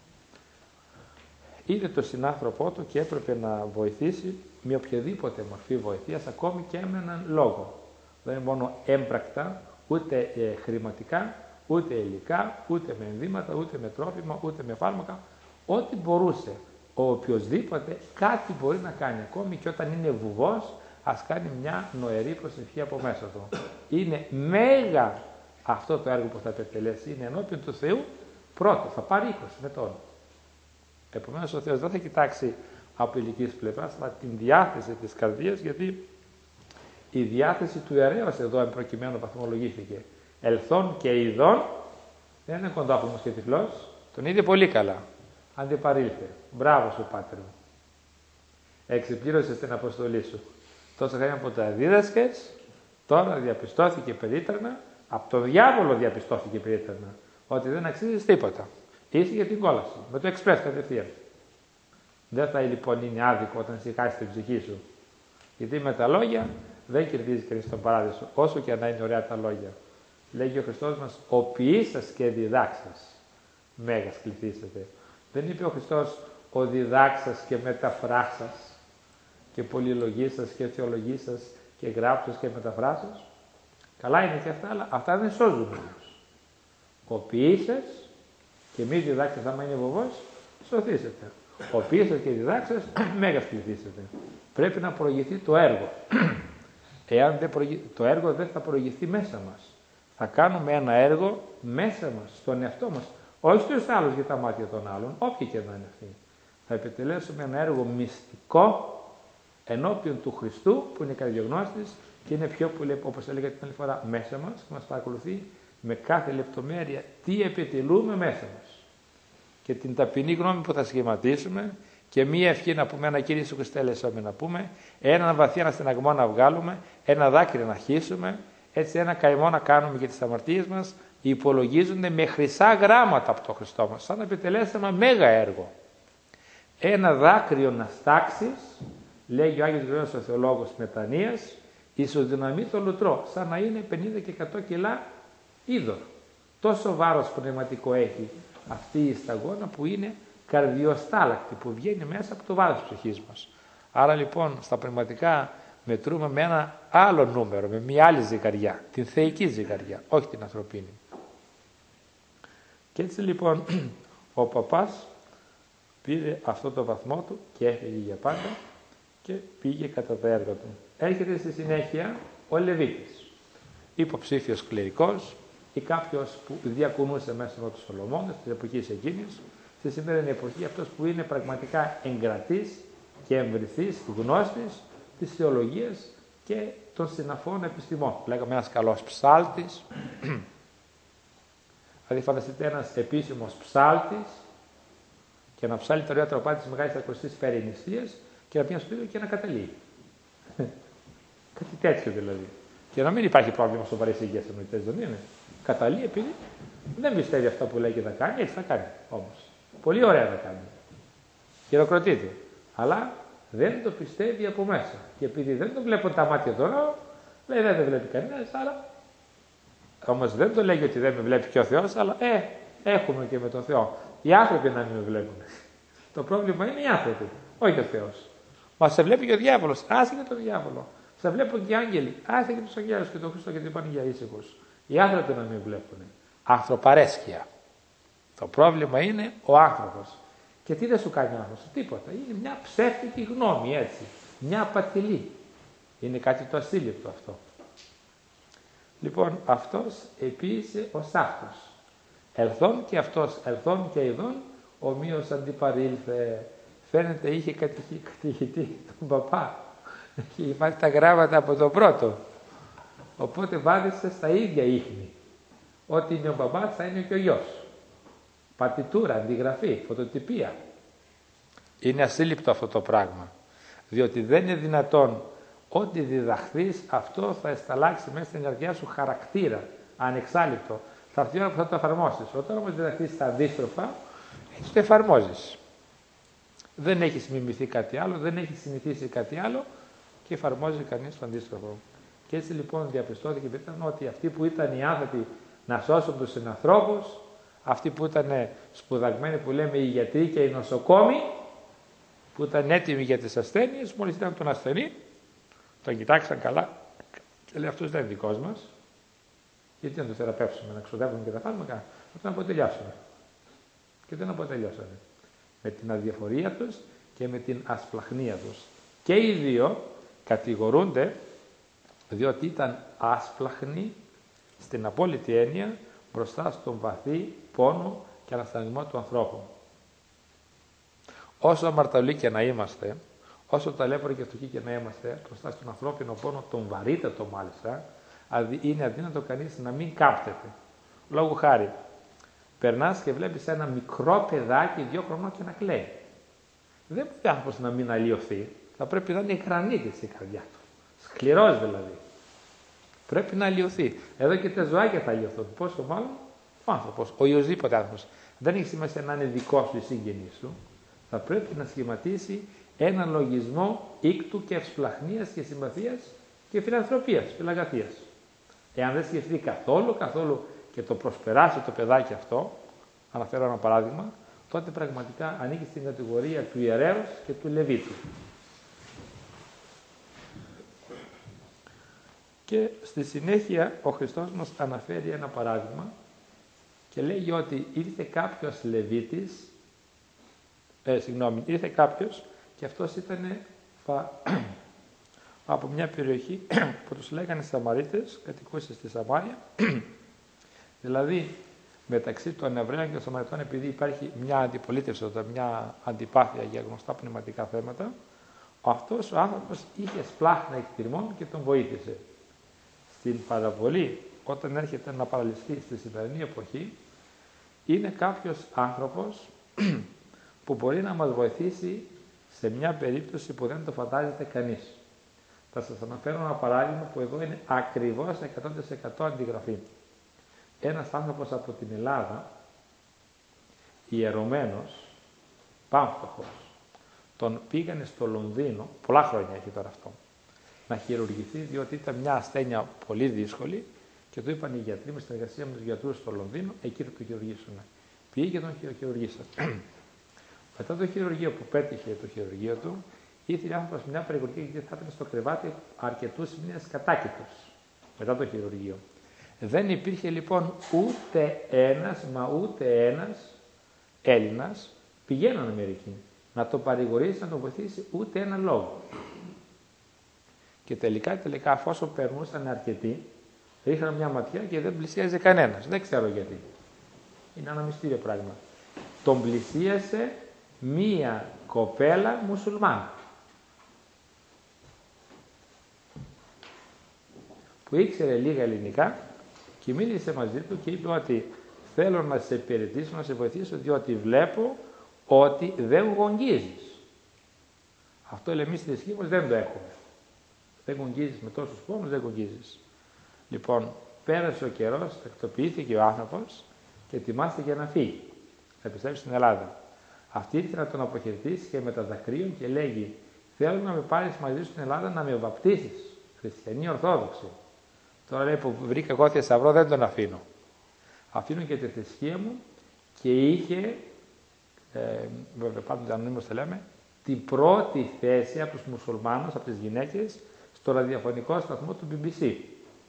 Speaker 1: είδε τον συνάνθρωπό του και έπρεπε να βοηθήσει με οποιαδήποτε μορφή βοηθείας, ακόμη και με έναν λόγο. Δεν είναι μόνο έμπρακτα, ούτε ε, χρηματικά, ούτε υλικά, ούτε με ενδύματα, ούτε με τρόφιμα, ούτε με φάρμακα. Ό,τι μπορούσε ο οποιοσδήποτε κάτι μπορεί να κάνει. Ακόμη και όταν είναι βουβός, ας κάνει μια νοερή προσευχή από μέσα του. Είναι μέγα αυτό το έργο που θα επιτελέσει είναι ενώπιον του Θεού πρώτο, θα πάρει είκοσι με τον. Επομένως ο Θεός δεν θα κοιτάξει από ηλικής πλευράς, αλλά την διάθεση της καρδίας, γιατί η διάθεση του ιερέως εδώ εν προκειμένου βαθμολογήθηκε. Ελθόν και ειδών, δεν είναι κοντόπουλος και τυφλός, τον είδε πολύ καλά. Αντιπαρήλθε. Μπράβο σου, Πάτερ μου. Εξυπλήρωσες την αποστολή σου. Τόσα χρόνια που τα δίδασκες, τώρα διαπιστώθηκε περίτρανα, από τον διάβολο διαπιστώθηκε περίτρανα, ότι δεν αξίζει τίποτα. Είσαι για την κόλαση, με το εξπρές κατευθείαν. Δεν θα λοιπόν είναι άδικο όταν σηκάσεις την ψυχή σου. Γιατί με τα λόγια δεν κερδίζει κανείς τον παράδεισο, όσο και να είναι ωραία τα λόγια. Λέγει ο Χριστός μας, ο ποιήσας και διδάξας, μέγας κληθήσετε. Δεν είπε ο Χριστός, ο διδάξας και μεταφράσας, και πολυλογήσας και θεολογήσας και γράψας και μεταφράσας. Καλά είναι και αυτά, αλλά αυτά δεν σώζουν όμως. Ο ποιήσας και μη διδάξας, άμα είναι βοβός, σωθήσετε. Ο ποιήσας και διδάξας, μέγας κληθήσετε. Πρέπει να προηγηθεί το έργο. Εάν δεν προηγη... το έργο δεν θα προηγηθεί μέσα μας. Θα κάνουμε ένα έργο μέσα μας, στον εαυτό μας. Όχι στους άλλους για τα μάτια των άλλων, όποιοι και να είναι αυτοί. Θα επιτελέσουμε ένα έργο μυστικό ενώπιον του Χριστού, που είναι καρδιογνώστης και είναι πιο πολύ, όπως έλεγα την άλλη φορά, μέσα μας, και μας παρακολουθεί με κάθε λεπτομέρεια τι επιτελούμε μέσα μας. Και την ταπεινή γνώμη που θα σχηματίσουμε και μία ευχή να πούμε, ένα Κύριε Ιησού Χριστέ ελεησόμαι να πούμε, έναν βαθύ αναστεναγμό να βγάλουμε, ένα δάκρυ να χύσουμε, έτσι ένα καημό να κάνουμε για τις αμαρτίες μας, υπολογίζονται με χρυσά γράμματα από το Χριστό μας, σαν να επιτελέσαμε μέγα έργο. Ένα δάκρυο να στάξεις, λέγει ο Άγιος Γρηγόριος ο Θεολόγος Μετανοίας, ισοδυναμεί το λουτρό, σαν να είναι πενήντα και εκατό κιλά είδωρ. Τόσο βάρος πνευματικό έχει αυτή η σταγόνα που είναι καρδιοστάλακτη, που βγαίνει μέσα από το βάρος της ψυχής μας. Άρα λοιπόν στα πνευματικά μετρούμε με ένα άλλο νούμερο, με μια άλλη ζυγαριά, την θεϊκή ζυγαριά, όχι την ανθρωπίνη. Και έτσι λοιπόν ο παπάς πήρε αυτό το βαθμό του και έφυγε για πάντα και πήγε κατά τα έργα του. Έρχεται στη συνέχεια ο Λεβίτης, υποψήφιος κληρικός ή κάποιος που διακουνούσε μέσα από τους Σολομώντες της εποχής εκείνης. Στη σημερινή εποχή αυτός που είναι πραγματικά εγκρατής και εμβριθής γνώστης της θεολογίας και των συναφών επιστημών. Λέγαμε ένας καλός ψάλτης, δηλαδή φανταστείτε ένας επίσημος ψάλτης και να ψάλει τα ωραία τροπά της Μεγάλης Ακροστής περί νηστείας και να πει στο ίδιο και να καταλύει. Κάτι τέτοιο δηλαδή. Και να μην υπάρχει πρόβλημα σοβαρής υγείας εννοητές, δεν είναι. Καταλύει επειδή δεν πιστεύει αυτά που λέει και θα κάνει, έτσι θα κάνει όμως. Πολύ ωραία θα κάνει. Χειροκροτείται. Αλλά δεν το πιστεύει από μέσα. Και επειδή δεν το βλέπουν τα μάτια τώρα, λέει δεν το βλέπει κανένας, αλλά όμως δεν το λέει ότι δεν με βλέπει και ο Θεός, αλλά ε, έχουμε και με τον Θεό. Οι άνθρωποι να μην με βλέπουν. Το πρόβλημα είναι οι άνθρωποι, όχι ο Θεός. Μα σε βλέπει και ο διάβολος, άσε και τον διάβολο. Σε βλέπουν και οι άγγελοι, άσε και τους αγγέλους και τον Χριστό και την Παναγία ήσυχος. Οι άνθρωποι να μην βλέπουν. Ανθρωπαρέσκεια. Το πρόβλημα είναι ο άνθρωπος. Και τι δεν σου κάνει ο άνθρωπος, τίποτα. Είναι μια ψεύτικη γνώμη, έτσι. Μια απατηλή. Είναι κάτι το ασύλληπτο αυτό. Λοιπόν, αυτός επίησε ο Σάφτος. Ελθόν και αυτός, ελθόν και ειδών, ομοίως αντιπαρήλθε. Φαίνεται είχε κατηχητή τον παπά. Είχε βάλει τα γράμματα από τον πρώτο. Οπότε βάδισε στα ίδια ίχνη. Ό,τι είναι ο μπαμπάς θα είναι και ο γιος. Πατητούρα, αντιγραφή, φωτοτυπία. Είναι ασύλληπτο αυτό το πράγμα. Διότι δεν είναι δυνατόν ό,τι διδαχθείς αυτό θα εσταλάξει μέσα στην καρδιά σου χαρακτήρα, ανεξάλληπτο. Θα έρθει η ώρα που θα το εφαρμόσεις. Όταν όμως διδαχθείς τα αντίστροφα, έτσι το εφαρμόζεις. Δεν έχεις μιμηθεί κάτι άλλο, δεν έχεις συνηθίσει κάτι άλλο και εφαρμόζει κανείς το αντίστροφο. Και έτσι λοιπόν διαπιστώθηκε ότι αυτοί που ήταν οι άνθρωποι να σώσουν τους συνανθρώπους, αυτοί που ήταν σπουδαγμένοι που λέμε οι γιατροί και οι νοσοκόμοι, που ήταν έτοιμοι για τις ασθένειες, μόλις ήταν τον ασθενή, τον κοιτάξαν καλά και λέει αυτός δεν είναι δικός μας, γιατί να το θεραπεύσουμε, να ξοδεύουμε και τα φάρμακα, θα τον αποτελειώσουμε. Και δεν αποτελειώσανε. Με την αδιαφορία τους και με την ασπλαχνία τους. Και οι δύο κατηγορούνται διότι ήταν άσπλαχνοι στην απόλυτη έννοια, μπροστά στον βαθύ πόνο και αναστανισμό του ανθρώπου. Όσο αμαρτωλοί και να είμαστε, όσο ταλέποροι και φτωχοί και να είμαστε, μπροστά στον ανθρώπινο πόνο, τον βαρύτατο μάλιστα, είναι αδύνατο κανείς να μην κάπτεται. Λόγου χάρη, περνάς και βλέπεις ένα μικρό παιδάκι δύο χρονών και να κλαίει. Δεν μπορεί ο άνθρωπος να μην αλλοιωθεί. Θα πρέπει να είναι γρανίτης η καρδιά του. Σκληρός δηλαδή. Πρέπει να αλλοιωθεί. Εδώ και τα ζωάκια θα αλλοιωθούν. Πόσο μάλλον ο άνθρωπος, ο οποιοσδήποτε άνθρωπος. Δεν έχει σημασία να είναι δικό σου ή συγγενή σου. Θα πρέπει να σχηματίσει έναν λογισμό ήκτου και ευσπλαχνίας και συμπαθίας και φιλανθρωπίας, φιλαγαθίας. Εάν δεν σκεφτεί καθόλου, καθόλου και το προσπεράσει το παιδάκι αυτό, αναφέρω ένα παράδειγμα, τότε πραγματικά ανήκει στην κατηγορία του ιερέως και του Λεβίτου. Και στη συνέχεια ο Χριστός μας αναφέρει ένα παράδειγμα και λέγει ότι ήρθε κάποιος Λεβίτης, ε, συγγνώμη, ήρθε κάποιος και αυτός ήταν από μια περιοχή που τους λέγανε Σαμαρίτες, κατοικούσε στη Σαμάρια, δηλαδή μεταξύ των Εβραίων και των Σαμαριτών, επειδή υπάρχει μια αντιπολίτευση, μια αντιπάθεια για γνωστά πνευματικά θέματα, αυτός ο άνθρωπος είχε σπλάχνα εκτιμών και τον βοήθησε. Στην παραβολή, όταν έρχεται να παραλυστεί στη σημερινή εποχή, είναι κάποιος άνθρωπος που μπορεί να μας βοηθήσει σε μια περίπτωση που δεν το φαντάζεται κανείς. Θα σας αναφέρω ένα παράδειγμα που εδώ είναι ακριβώς εκατό τοις εκατό αντιγραφή. Ένας άνθρωπος από την Ελλάδα, ιερωμένος, πάμφτωχος, τον πήγανε στο Λονδίνο, πολλά χρόνια έχει τώρα αυτό, να χειρουργηθεί, διότι ήταν μια ασθένεια πολύ δύσκολη και του είπαν οι γιατροί με συνεργασία με τους γιατρούς στο Λονδίνο, εκεί θα το χειρουργήσουν. Πήγε και τον χειρουργήσαν. Μετά το χειρουργείο που πέτυχε το χειρουργείο του, ήθελε άνθρωπος μια παρηγορική γιατί θα ήταν στο κρεβάτι αρκετούς μήνες κατάκητος μετά το χειρουργείο. Δεν υπήρχε λοιπόν ούτε ένας, μα ούτε ένας Έλληνας, πηγαίνανε μερικοί, να το παρηγορήσει, να τον βοηθήσει ούτε ένα λόγο. Και τελικά, τελικά, αφόσον περνούσαν αρκετοί, ρίχναν μια ματιά και δεν πλησίαζε κανένας. Δεν ξέρω γιατί. Είναι ένα μυστήριο πράγμα. Τον πλησίασε μία κοπέλα μουσουλμάνα, που ήξερε λίγα ελληνικά και μίλησε μαζί του και είπε ότι θέλω να σε υπηρετήσω, να σε βοηθήσω, διότι βλέπω ότι δεν γογγίζεις. Αυτό λέμε εμείς στη δυσκή μας δεν το έχουμε. Δεν γογγίζεις με τόσους πόνους, δεν γογγίζεις. Λοιπόν, πέρασε ο καιρός, τακτοποιήθηκε ο άνθρωπος και ετοιμάστηκε να φύγει, να επιστρέψει στην Ελλάδα. Αυτή ήρθε να τον αποχαιρετήσει και με τα δακρύων και λέγει: θέλω να με πάρεις μαζί σου στην Ελλάδα να με βαπτίσεις. Χριστιανοί Ορθόδοξοι. Τώρα λέει που βρήκα εγώ θησαυρό, δεν τον αφήνω. Αφήνω και τη θρησκεία μου και είχε, ε, βέβαια πάντοτε ανωνύμως το λέμε, την πρώτη θέση από τους μουσουλμάνους, από τις γυναίκες, στο ραδιοφωνικό σταθμό του μπι μπι σι.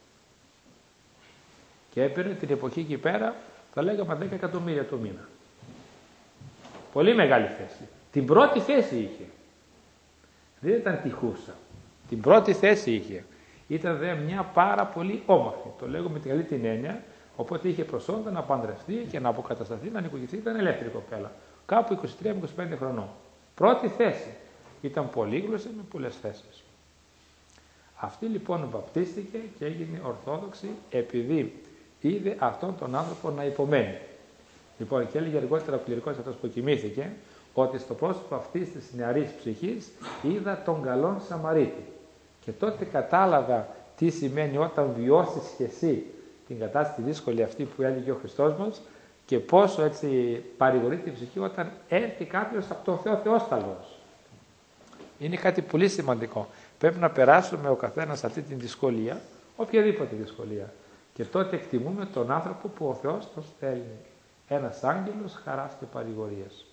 Speaker 1: Και έπαιρνε την εποχή εκεί πέρα, θα λέγαμε δέκα εκατομμύρια το μήνα. Πολύ μεγάλη θέση. Την πρώτη θέση είχε. Δεν ήταν τυχούσα. Την πρώτη θέση είχε. Ήταν δε μια πάρα πολύ όμορφη. Το λέγω με την καλή την έννοια. Οπότε είχε προσόντα να παντρευτεί και να αποκατασταθεί, να νοικοκυριθεί. Ήταν ελεύθερη κοπέλα. Κάπου είκοσι τρία με είκοσι πέντε χρονών. Πρώτη θέση. Ήταν πολύγλωση με πολλές θέσεις. Αυτή λοιπόν βαπτίστηκε και έγινε Ορθόδοξη επειδή είδε αυτόν τον άνθρωπο να υπομένει. Λοιπόν, και έλεγε αργότερα ο κληρικός αυτός που κοιμήθηκε, ότι στο πρόσωπο αυτής της νεαρής ψυχής είδα τον καλόν Σαμαρίτη. Και τότε κατάλαβα τι σημαίνει όταν βιώσεις και εσύ την κατάσταση δύσκολη αυτή που έλεγε ο Χριστός μας και πόσο έτσι παρηγορείται η ψυχή όταν έρθει κάποιος από τον Θεό Θεόσταλος. Είναι κάτι πολύ σημαντικό. Πρέπει να περάσουμε ο καθένας αυτή την δυσκολία, οποιαδήποτε δυσκολία. Και τότε εκτιμούμε τον άνθρωπο που ο Θεός τον στέλνει. Ένας άγγελος χαράς και παρηγορίας.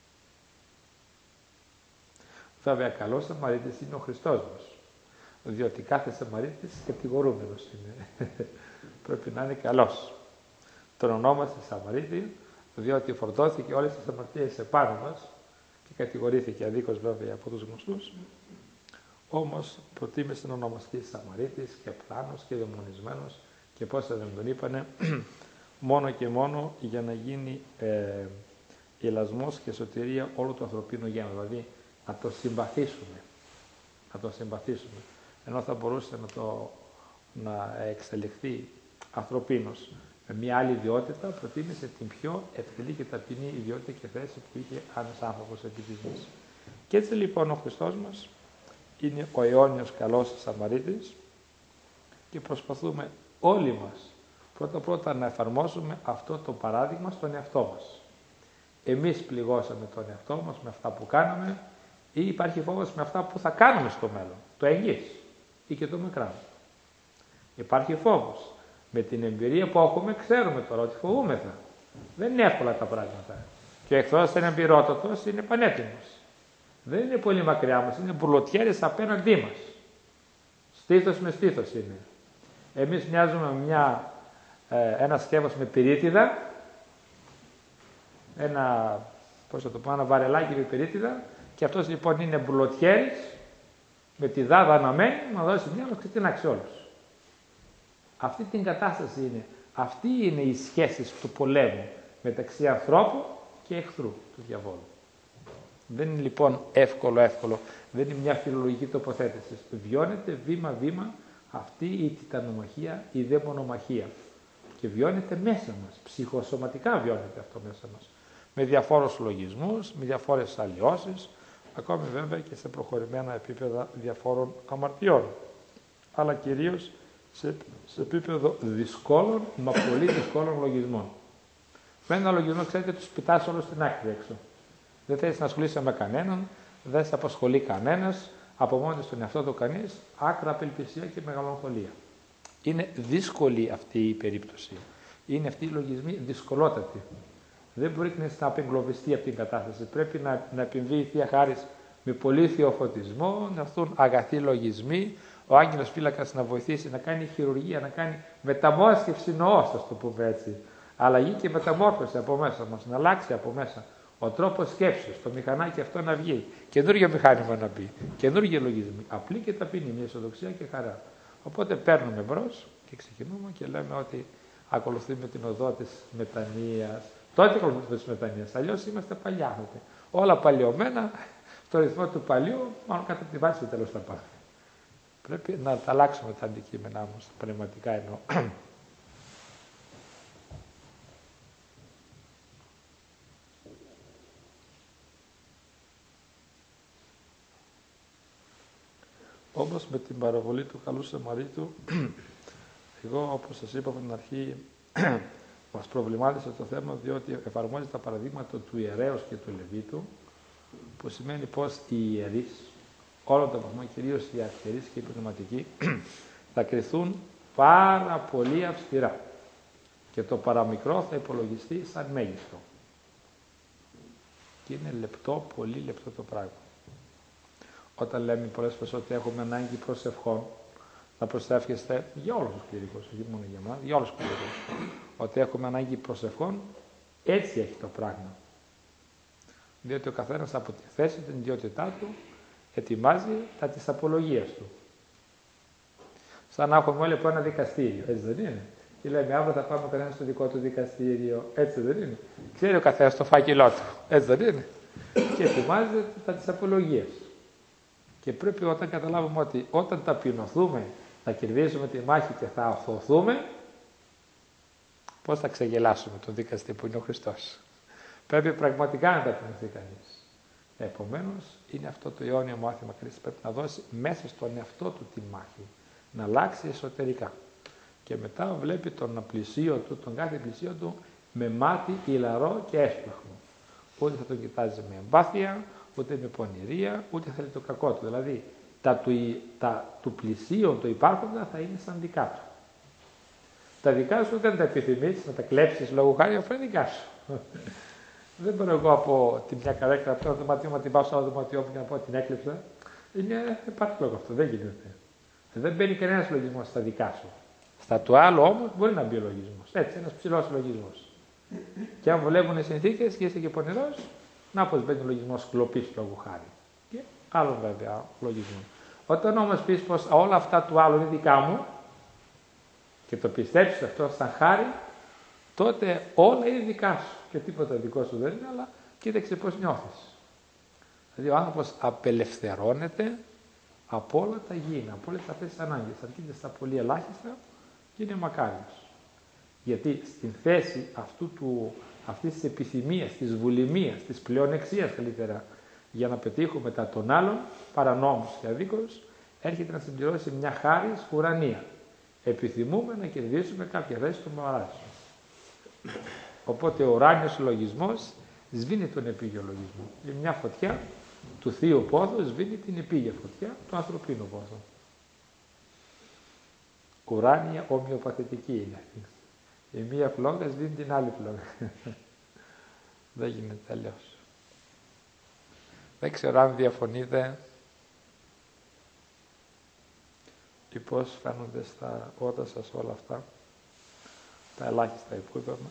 Speaker 1: Βέβαια, καλός Σαμαρίτης είναι ο Χριστός μας. Διότι κάθε Σαμαρίτης κατηγορούμενος είναι. Πρέπει να είναι καλός. Τον ονόμασε Σαμαρίτη, διότι φορτώθηκε όλες τις αμαρτίες επάνω μας και κατηγορήθηκε αδίκως βέβαια από τους γνωστούς. Όμως προτίμησε να ονομαστεί Σαμαρίτης και πλάνος και δαιμονισμένος Και πώς δεν τον είπανε, μόνο και μόνο για να γίνει ε, ελασμός και σωτηρία όλου του ανθρωπίνου γένου. Δηλαδή να το συμπαθήσουμε. Να το συμπαθήσουμε. Ενώ θα μπορούσε να, το, να εξελιχθεί ανθρωπίνος. Με μια άλλη ιδιότητα προτίμησε την πιο ευθυλή και ταπεινή ιδιότητα και θέση που είχε ένας άνθρωπος επί της γης. Και έτσι λοιπόν ο Χριστός μας είναι ο αιώνιος καλός Σαμαρίτης και προσπαθούμε όλοι μας πρώτα-πρώτα να εφαρμόσουμε αυτό το παράδειγμα στον εαυτό μας. Εμείς πληγώσαμε τον εαυτό μας με αυτά που κάναμε ή υπάρχει φόβος με αυτά που θα κάνουμε στο μέλλον, το εγγύς ή και το μικρά. Υπάρχει φόβος. Με την εμπειρία που έχουμε ξέρουμε τώρα ότι φοβούμεθα. Δεν είναι εύκολα τα πράγματα. Και ο εχθρός είναι εμπειρότατος, είναι πανέτοιμος. Δεν είναι πολύ μακριά μας, είναι μπουρλοτιέρης απέναντί μας. Στήθος με στήθος είναι. Εμείς μοιάζουμε μια, ε, ένα σκεύος με πυρίτιδα, ένα, πώς θα το πω, ένα βαρελάκι με πυρίτιδα, και αυτός λοιπόν είναι μπουρλοτιέρης, με τη δάδα αναμένη, να δώσει μια, να ξετινάξει όλους. Αυτή την κατάσταση είναι. Αυτή είναι οι σχέσεις του πολέμου μεταξύ ανθρώπου και εχθρού του διαβόλου. Δεν είναι λοιπόν εύκολο εύκολο. Δεν είναι μια φιλολογική τοποθέτηση. Βιώνεται βήμα-βήμα αυτή η τιτανομαχία, η δαιμονομαχία. Και βιώνεται μέσα μας. Ψυχοσωματικά βιώνεται αυτό μέσα μας. Με διαφόρους λογισμούς, με διαφόρες αλλοιώσεις, ακόμη βέβαια και σε προχωρημένα επίπεδα διαφόρων αμαρτιών. Αλλά κυρίως σε, σε επίπεδο δυσκόλων, μα πολύ δυσκόλων λογισμών. Με ένα λογισμό, ξέρετε, τους πητάς όλους στην άκρη έξω. Δεν θέλεις να ασχολείσαι με κανέναν, δεν σε απασχολεί κανένας, απομόνεται στον εαυτό του κανείς, άκρα απελπισία και μεγαλομφωλία. Είναι δύσκολη αυτή η περίπτωση. Είναι αυτοί οι λογισμοί δυσκολότατοι. Δεν μπορεί κανείς να απεγκλωβιστεί από την κατάσταση. Πρέπει να, να επιμβεί η Θεία Χάρις με πολύ θείο φωτισμό, να έρθουν αγαθοί λογισμοί, ο άγγελος φύλακας να βοηθήσει, να κάνει χειρουργία, να κάνει μεταμόσχευση νοός, θα το πούμε έτσι. Αλλαγή και μεταμόρφωση από μέσα μας, να αλλάξει από μέσα ο τρόπος σκέψης, το μηχανάκι αυτό να βγει, καινούργιο μηχάνημα να μπει, καινούργιοι λογισμοί, απλή και ταπεινή, μια αισιοδοξία και χαρά. Οπότε παίρνουμε μπρος και ξεκινούμε και λέμε ότι ακολουθούμε την οδό της μετανοίας. Τότε ακολουθούμε της μετανοίας, αλλιώς είμαστε παλιάχνωτοι. Όλα παλιωμένα, στο ρυθμό του παλιού, μόνο κατά τη βάση τέλος θα πάμε. Πρέπει να τα αλλάξουμε τα αντικείμενά μας, πνευματικά εννοώ. Όμως με την παραβολή του καλού Σαμαρίτου, εγώ όπως σας είπα από την αρχή, μας προβλημάτισε το θέμα, διότι εφαρμόζει τα παραδείγματα του ιερέως και του Λεβίτου, που σημαίνει πως οι ιερείς, όλο το βαθμό, κυρίως οι αρχιερείς και οι πνευματικοί, θα κριθούν πάρα πολύ αυστηρά και το παραμικρό θα υπολογιστεί σαν μέγιστο. Και είναι λεπτό, πολύ λεπτό το πράγμα. Όταν λέμε πολλές φορές ότι έχουμε ανάγκη προσευχών, να προσεύχεστε για όλους τους κληρικούς, όχι μόνο για εμάς, για όλους τους κληρικούς. Ότι έχουμε ανάγκη προσευχών, έτσι έχει το πράγμα. Διότι ο καθένας από τη θέση, την ιδιότητά του, ετοιμάζει τα της απολογίας του. Σαν να έχουμε όλοι από ένα δικαστήριο, έτσι δεν είναι? Και λέμε αύριο θα πάμε κανένα στο δικό του δικαστήριο, έτσι δεν είναι? Ξέρει ο καθένας το φάκελό του, έτσι δεν είναι? Και ετοιμάζεται τα της απολογίας. Και πρέπει όταν καταλάβουμε ότι όταν ταπεινωθούμε, θα κερδίσουμε τη μάχη και θα αθωθούμε, πώς θα ξεγελάσουμε τον δικαστή που είναι ο Χριστός? Πρέπει πραγματικά να ταπεινωθεί κανείς. Επομένως, είναι αυτό το αιώνιο μάθημα Christ, πρέπει να δώσει μέσα στον εαυτό του τη μάχη, να αλλάξει εσωτερικά. Και μετά βλέπει τον πλησίο του, τον κάθε πλησίο του, με μάτι ηλαρό και έσπλαχνο. Ούτε θα τον κοιτάζει με εμπάθεια, ούτε με πονηρία, ούτε θέλει το κακό του. Δηλαδή, τα του, τα, του πλησίον, το υπάρχοντα, θα είναι σαν δικά του. Τα δικά σου δεν τα επιθυμείς να τα κλέψεις λόγω χάρη, αυτά είναι δικά σου. Δεν μπορώ εγώ από τη μια καρέκλα από το δωματιό να την πάω στο άλλο δωματιό μου και να πω ότι την έκλεψα. Είναι υπάρχει λόγο αυτό, δεν γίνεται. Δεν μπαίνει κανένας λογισμός στα δικά σου. Στα του άλλου όμως μπορεί να μπει ο λογισμός. Έτσι, ένας ψηλός λογισμός. Και αν βολεύουν οι συνθήκες και είσαι και πονηρός, να πως μπαίνει ο λογισμός κλοπής λόγου χάρη. Και άλλον βέβαια λογισμό. Όταν όμως πεις πως όλα αυτά του άλλου είναι δικά μου, και το πιστέψεις αυτό σαν χάρη, τότε όλα είναι δικά σου και τίποτα δικό σου δεν είναι, αλλά κοίταξε πώς νιώθεις. Δηλαδή ο άνθρωπος απελευθερώνεται από όλα τα γήινα, από όλες αυτές τις ανάγκες, αρκείται στα πολύ ελάχιστα και είναι μακάριος. Γιατί στην θέση αυτού του, αυτής της επιθυμίας, της βουλημίας, της πλεονεξίας καλύτερα, για να πετύχουμε τα των άλλων, παρανόμους και αδίκως, έρχεται να συμπληρώσει μια χάρις ουρανία. Επιθυμούμε να κερδίσουμε κάποια θέση του μαγαζιού. Οπότε ο ουράνιος λογισμός σβήνει τον επίγειο λογισμό. Και μια φωτιά του θείου πόθου σβήνει την επίγεια φωτιά του ανθρωπίνου πόθου. Ουράνια ομοιοπαθητική είναι αυτή. Η μία φλόγα σβήνει την άλλη φλόγα. Δεν γίνεται αλλιώς. Δεν ξέρω αν διαφωνείτε ή πώς φαίνονται στα ότα σας όλα αυτά, τα ελάχιστα που είπαμε.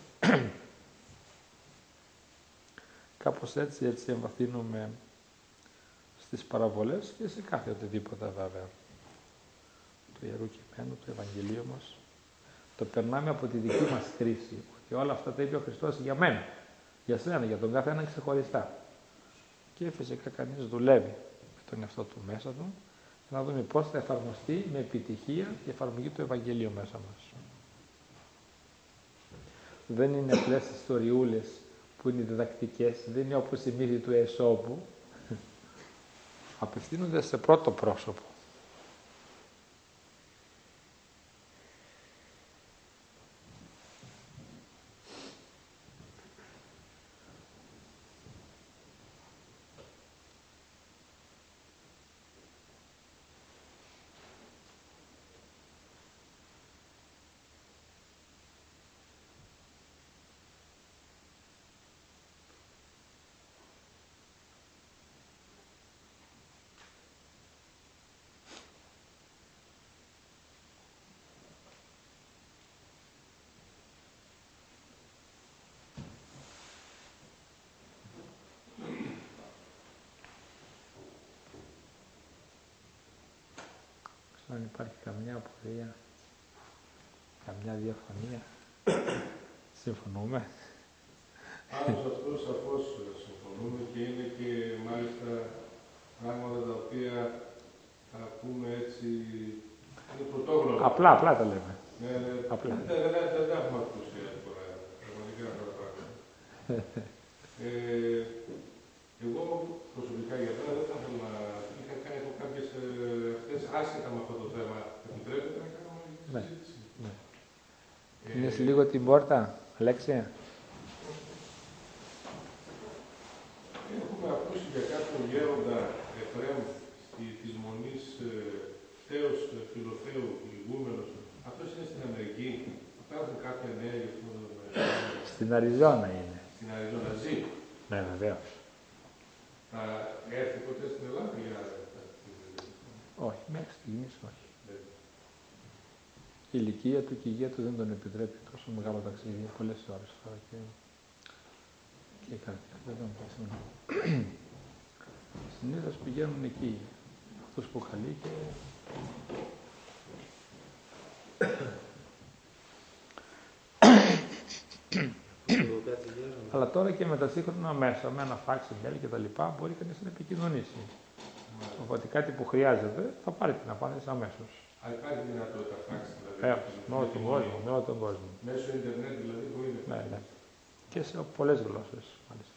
Speaker 1: Κάπως έτσι, έτσι εμβαθύνουμε στις παραβολές και σε κάθε οτιδήποτε βέβαια του Ιερού Κειμένου, του Ευαγγελίου μας. Το περνάμε από τη δική μας κρίση, ότι όλα αυτά τα είπε ο Χριστός για μένα, για σένα, για τον καθένα ξεχωριστά. Και φυσικά κανείς δουλεύει με τον εαυτό του μέσα του, να δούμε πώς θα εφαρμοστεί με επιτυχία η εφαρμογή του Ευαγγελίου μέσα μας. Δεν είναι απλές ιστοριούλες που είναι διδακτικές, δεν είναι όπως η μύθη του Αισόπου. Απευθύνονται σε πρώτο πρόσωπο. Αν υπάρχει καμιά απορία, καμιά διαφωνία, συμφωνούμε.
Speaker 2: Πάνω σε αυτό σαφώς συμφωνούμε και είναι και μάλιστα πράγματα τα οποία θα πούμε έτσι, είναι πρωτόγνωρα.
Speaker 1: Απλά, απλά τα λέμε.
Speaker 2: Ναι, ναι.
Speaker 1: Απλά.
Speaker 2: Δεν, δεν, δεν, δεν τα έχουμε ακούσει άλλη φορά, πραγματικά αυτά τα πράγματα. ε, εγώ προσωπικά για τώρα δεν θα ήθελα να είχα κάνει έχω κάποιες ε, αυτές άσχετα με αυτό το θέμα. Επιτρέπετε να κάνουμε μια συζήτηση.
Speaker 1: Ναι.
Speaker 2: Ε,
Speaker 1: Κλείνεις λίγο την πόρτα, Αλέξια.
Speaker 2: Έχουμε ακούσει για κάποιον γέροντα Εφραίμ της Μονής ε, Θέος Φιλοθέου ηγούμενος. Αυτός είναι στην Αμερική. Υπάρχουν κάποια νέα για αυτό το μέλλον.
Speaker 1: Στην Αριζόνα είναι.
Speaker 2: Στην Αριζόνα ζει.
Speaker 1: Ναι, βεβαίως.
Speaker 2: Θα έρθει ποτέ στην Ελλάδα για να...
Speaker 1: Όχι, μέχρι στιγμής όχι. Η ηλικία του και η υγεία του δεν τον επιτρέπει τόσο μεγάλο ταξίδι, πολλές ώρες τώρα και, και η καρδιά δεν τον πεθούν. Συνήθως πηγαίνουν εκεί, αυτούς που χαλεί και... Αλλά τώρα και με τα σύγχρονα μέσα, με ένα φάξ, mail και τα λοιπά, μπορεί κανείς να επικοινωνήσει. Mm. Οπότε κάτι που χρειάζεται θα πάρει την απάντηση αμέσως.
Speaker 2: Αν υπάρχει δυνατότητα φάξ, δηλαδή.
Speaker 1: Ε, με όλο τον κόσμο, με όλο τον κόσμο.
Speaker 2: Μέσω ίντερνετ δηλαδή μπορεί να...
Speaker 1: Ναι, ναι. Και σε πολλές γλώσσες, μάλιστα.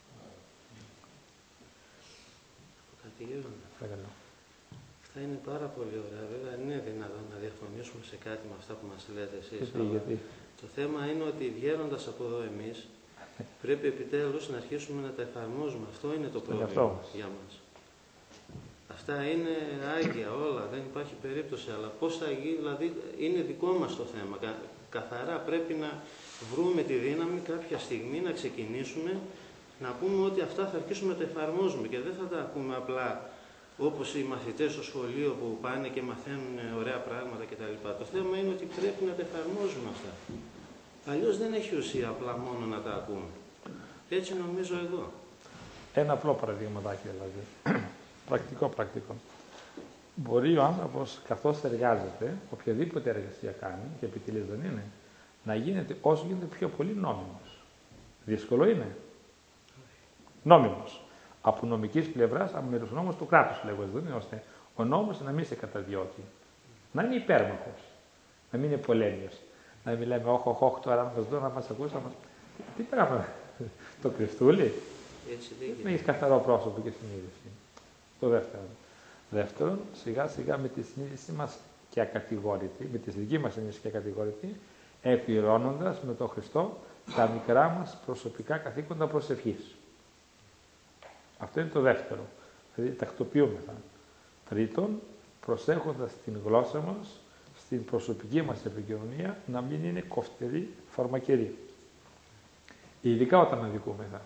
Speaker 3: Κάτι γύρω.
Speaker 1: Παρακαλώ.
Speaker 3: Αυτά είναι πάρα πολύ ωραία. Βέβαια, είναι δυνατόν να διαφωνήσουμε σε κάτι με αυτά που μας λέτε εσείς.
Speaker 1: Γιατί, γιατί.
Speaker 3: Το θέμα είναι ότι βγαίνοντας από εδώ εμείς, πρέπει επιτέλους να αρχίσουμε να τα εφαρμόζουμε. Αυτό είναι το πρόβλημα για μας. Αυτά είναι άγια όλα, δεν υπάρχει περίπτωση. Αλλά πώς θα γίνει, δηλαδή είναι δικό μας το θέμα. Κα, καθαρά πρέπει να βρούμε τη δύναμη κάποια στιγμή να ξεκινήσουμε να πούμε ότι αυτά θα αρχίσουμε να τα εφαρμόζουμε και δεν θα τα ακούμε απλά όπως οι μαθητές στο σχολείο που πάνε και μαθαίνουν ωραία πράγματα κτλ. Το θέμα είναι ότι πρέπει να τα εφαρμόζουμε αυτά. Αλλιώς δεν έχει ουσία απλά μόνο να τα ακούμε. Έτσι νομίζω εγώ.
Speaker 1: Ένα απλό παραδείγματάκι δηλαδή. Πρακτικό, πρακτικό. μπορεί ο άνθρωπος καθώς εργάζεται, οποιαδήποτε εργασία κάνει, και επιτελής δεν είναι, να γίνεται όσο γίνεται πιο πολύ νόμιμος. Δύσκολο είναι. Νόμιμος. Από νομικής πλευράς, από μέρους νόμος του κράτους, λέγω, δεν είναι, ώστε ο νόμος να μην σε καταδιώκει. Να είναι υπέρμαχος. Να μην είναι πολέμιος. Να μην λέμε, όχ, όχ, όχ, τώρα να μας δω, να μας ακούς, να μας... Τι πράγμα, το κρυφτούλι. Δεν έχεις καθαρό πρόσωπο και συνείδηση. Το δεύτερο. Δεύτερον, σιγά σιγά με τη συνείδησή μας και ακατηγόρητη, με τη δική μας συνείδηση και ακατηγόρητη, εκπληρώνοντας με τον Χριστό τα μικρά μας προσωπικά καθήκοντα προσευχής. Αυτό είναι το δεύτερο. Δηλαδή τακτοποιούμεθα. Τρίτον, προσέχοντας την γλώσσα μας, στην προσωπική μας επικοινωνία, να μην είναι κοφτερή, φαρμακερή. Ειδικά όταν αδικούμεθα.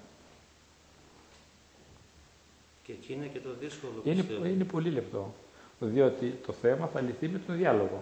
Speaker 3: Και εκεί είναι και το δύσκολο,
Speaker 1: είναι, είναι πολύ λεπτό, διότι το θέμα θα λυθεί με τον διάλογο.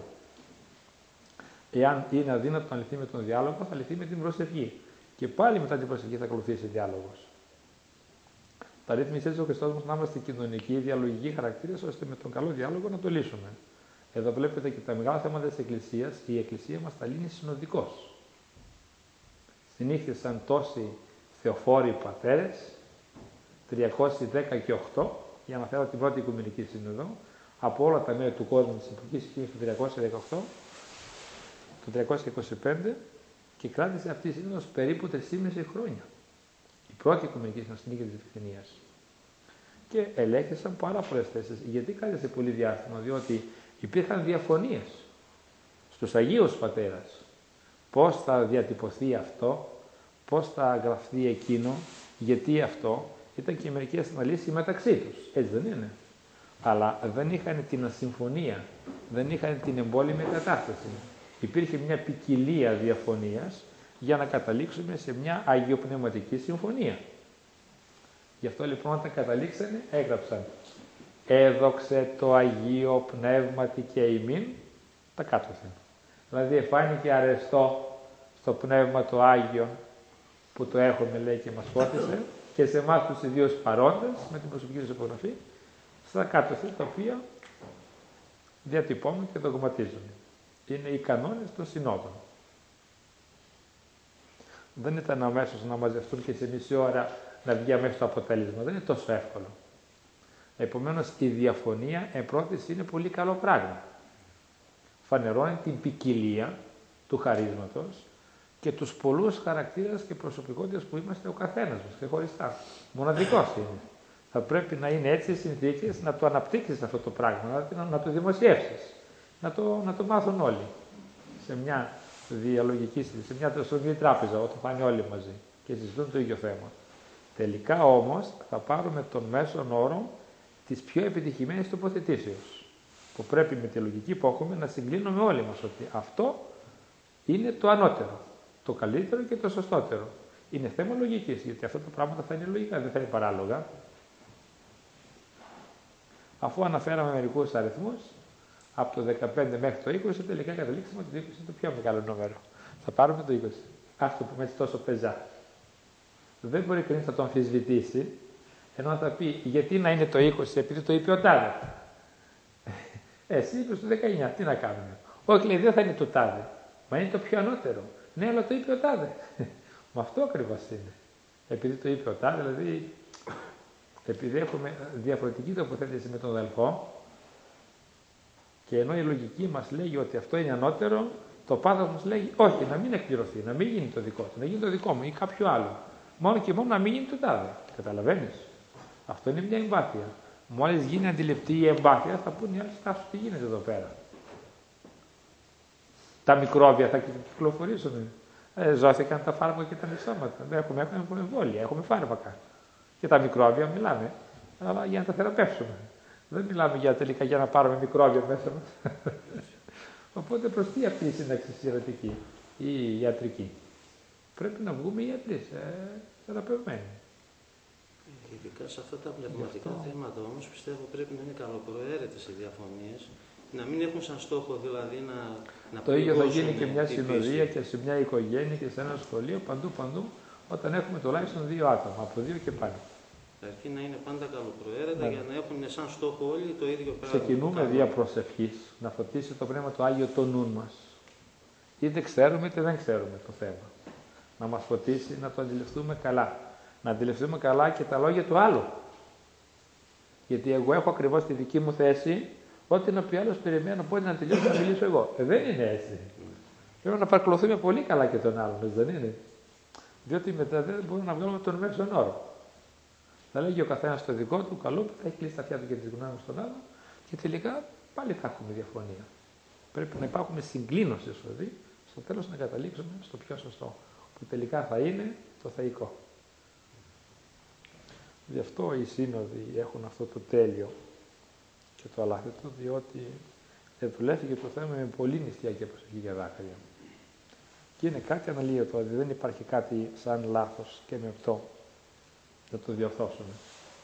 Speaker 1: Εάν είναι αδύνατο να λυθεί με τον διάλογο, θα λυθεί με την προσευχή. Και πάλι μετά την προσευχή θα ακολουθήσει διάλογος. Τα ρύθμισε έτσι ο Χριστός μας να είμαστε κοινωνικοί, διαλογικοί χαρακτήρες, ώστε με τον καλό διάλογο να το λύσουμε. Εδώ βλέπετε και τα μεγάλα θέματα της Εκκλησίας, η Εκκλησία μας τα λύνει συνοδικώς. Συνήθισαν τόσοι θεοφόροι πατέρες, τριακόσιοι δέκα και οκτώ, για να φέρω την πρώτη Οικουμενική Σύνοδο, από όλα τα μέρη του κόσμου της εποχής του τριακόσια δεκαοκτώ, το τριακόσια είκοσι πέντε, και κράτησε αυτή η Σύνοδος περίπου τρία χρόνια. Η πρώτη Οικουμενική Σύνοδος στην Νίκη της Επιθυμίας. Και ελέγχθησαν πάρα πολλές θέσεις. Γιατί κράτησε πολύ διάστημα, διότι υπήρχαν διαφωνίες στους Αγίους Πατέρας. Πώς θα διατυπωθεί αυτό, πώς θα γραφτεί εκείνο, γιατί αυτό. Ήταν και μερικές αναλύσεις μεταξύ τους. Έτσι δεν είναι. Αλλά δεν είχαν την ασυμφωνία, δεν είχαν την εμπόλεμη κατάσταση. Υπήρχε μια ποικιλία διαφωνίας για να καταλήξουμε σε μια αγιοπνευματική συμφωνία. Γι' αυτό λοιπόν όταν καταλήξανε έγραψαν «Έδοξε το Αγίο Πνεύματι και ημίν» τα κάτωθεν. Δηλαδή εφάνηκε αρεστό στο Πνεύμα το Άγιο που το έχουμε, λέει, και μας φώτισε, και σε εμάς τους ιδίους παρόντες, με την προσωπική τους υπογραφή, στα κάτωθεν τα οποία διατυπώνουν και δογματίζουν. Είναι οι κανόνες των συνόδων. Δεν ήταν αμέσως να μαζευτούν και σε μισή ώρα να βγει αμέσως το αποτέλεσμα. Δεν είναι τόσο εύκολο. Επομένως, η διαφωνία εν πρώτης είναι πολύ καλό πράγμα. Φανερώνει την ποικιλία του χαρίσματος και τους πολλούς χαρακτήρες και προσωπικότητες που είμαστε ο καθένας μας, ξεχωριστά. Μοναδικός είναι. Θα πρέπει να είναι έτσι οι συνθήκες να το αναπτύξεις αυτό το πράγμα, να, να το δημοσιεύσεις, να το, να το μάθουν όλοι. Σε μια διαλογική συζήτηση, σε μια τραπεζική τράπεζα, όταν θα είναι όλοι μαζί και συζητούν το ίδιο θέμα. Τελικά όμως θα πάρουμε τον μέσον όρο της πιο επιτυχημένης τοποθετήσεως, που πρέπει με τη λογική που έχουμε να συγκλίνουμε όλοι μας ότι αυτό είναι το ανώτερο, το καλύτερο και το σωστότερο. Είναι θέμα λογικής, γιατί αυτά τα πράγματα θα είναι λογικά, δεν θα είναι παράλογα. Αφού αναφέραμε μερικούς αριθμούς, από το δεκαπέντε μέχρι το είκοσι, τελικά καταλήξαμε ότι το είκοσι είναι το πιο μεγάλο νούμερο. Θα πάρουμε το είκοσι. Ας το πούμε έτσι τόσο πεζά. Δεν μπορεί κανείς να το αμφισβητήσει, ενώ θα πει γιατί να είναι το είκοσι επειδή το είπε ο τάδε. Εσύ είπες το δεκαεννιά, τι να κάνουμε. Όχι, λέει, δεν θα είναι το τάδε. Μα είναι το πιο ανώτερο. Ναι, αλλά το είπε ο τάδε. Μα αυτό ακριβώς είναι. Επειδή το είπε ο τάδε, δηλαδή, επειδή έχουμε διαφορετική τοποθέτηση με τον αδελφό, και ενώ η λογική μας λέγει ότι αυτό είναι ανώτερο, το πάθος μας λέγει όχι, να μην εκπληρωθεί, να μην γίνει το δικό του, να γίνει το δικό μου ή κάποιο άλλο. Μόνο και μόνο να μην γίνει το τάδε. Καταλαβαίνεις. Αυτό είναι μια εμπάθεια. Μόλις γίνει αντιληπτή η εμπάθεια, θα πούνε οι άλλοι, στάσου τι γίνεται εδώ πέρα. Τα μικρόβια θα κυκλοφορήσουν. Ε, ζώθηκαν τα φάρμακα και τα μισώματα. Έχουμε, έχουμε εμβόλια, έχουμε φάρμακα. Και τα μικρόβια μιλάμε, αλλά για να τα θεραπεύσουμε. Δεν μιλάμε για τελικά για να πάρουμε μικρόβια μέσα μας. Οπότε προς τι αυτή η σύνταξη ιερατική ή ιατρική. Πρέπει να βγούμε ιατροί, ε, θεραπευμένοι.
Speaker 3: Ειδικά σε αυτά τα πνευματικά θέματα όμως πιστεύω πρέπει να είναι καλοπροαίρετες οι διαφωνίες, να μην έχουν σαν στόχο δηλαδή να, να
Speaker 1: το ίδιο θα γίνει και μια συνοδεία και σε μια οικογένεια και σε ένα σχολείο, παντού παντού, όταν έχουμε τουλάχιστον δύο άτομα, από δύο και πάνω.
Speaker 3: Αρκεί να είναι πάντα καλοπροαίρετα, ναι, για να έχουν σαν στόχο όλοι το ίδιο πράγμα.
Speaker 1: Ξεκινούμε δια προσευχής, να φωτίσει το Πνεύμα το Άγιο το νου μας. Είτε ξέρουμε είτε δεν ξέρουμε το θέμα. Να μας φωτίσει, να το αντιληφθούμε καλά. Να αντιληφθούμε καλά και τα λόγια του άλλου. Γιατί εγώ έχω ακριβώς τη δική μου θέση, ό,τι να πει άλλος περιμένω πότε να τελειώσω να μιλήσω εγώ. Ε, δεν είναι έτσι. Πρέπει να παρακολουθούμε πολύ καλά και τον άλλον, δεν είναι. Διότι μετά δεν μπορούμε να βγάλουμε τον μέσον όρο. Θα λέγει ο καθένας το δικό του, καλό, θα έχει κλείσει τα αυτιά του και τις γνώμες στον άλλο και τελικά πάλι θα έχουμε διαφωνία. Πρέπει να υπάρχουν συγκλίνωσες δηλαδή, στο τέλος να καταλήξουμε στο πιο σωστό, που τελικά θα είναι το θεϊκό. Γι' αυτό οι σύνοδοι έχουν αυτό το τέλειο και το αλάθητο, διότι δουλεύει το θέμα με πολύ νηστεία και προσοχή για δάκρυα. Και είναι κάτι αναλύωτο, ότι δεν υπάρχει κάτι σαν λάθος και με αυτό να το διορθώσουμε.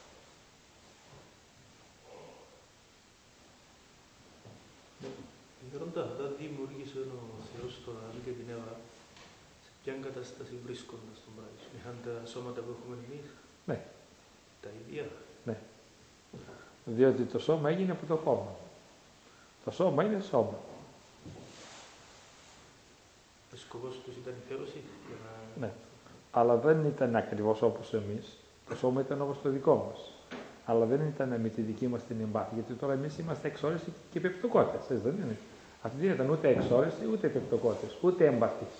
Speaker 4: Γέροντα, όταν δημιούργησε ο Θεός τον Αδάμ και την Εύα, σε ποια κατάσταση βρίσκονταν στον Παράδεισο? Είχαν τα σώματα που έχουμε εμείς?
Speaker 1: Ναι.
Speaker 4: Τα ίδια?
Speaker 1: Ναι. Διότι το σώμα έγινε από το χώμα. Το σώμα είναι σώμα.
Speaker 4: Ο σκοπός τους ήταν η θέρωση? Να...
Speaker 1: Ναι. Αλλά δεν ήταν ακριβώς όπως εμείς. Το σώμα ήταν όπως το δικό μας. Αλλά δεν ήταν με τη δική μας την εμπάθεια. Γιατί τώρα εμείς είμαστε εξόρεση και επιπτωκότες. Έτσι δεν είναι? Αυτοί δεν ήταν ούτε εξόρεση, ούτε επιπτωκότες, ούτε εμπαθείς.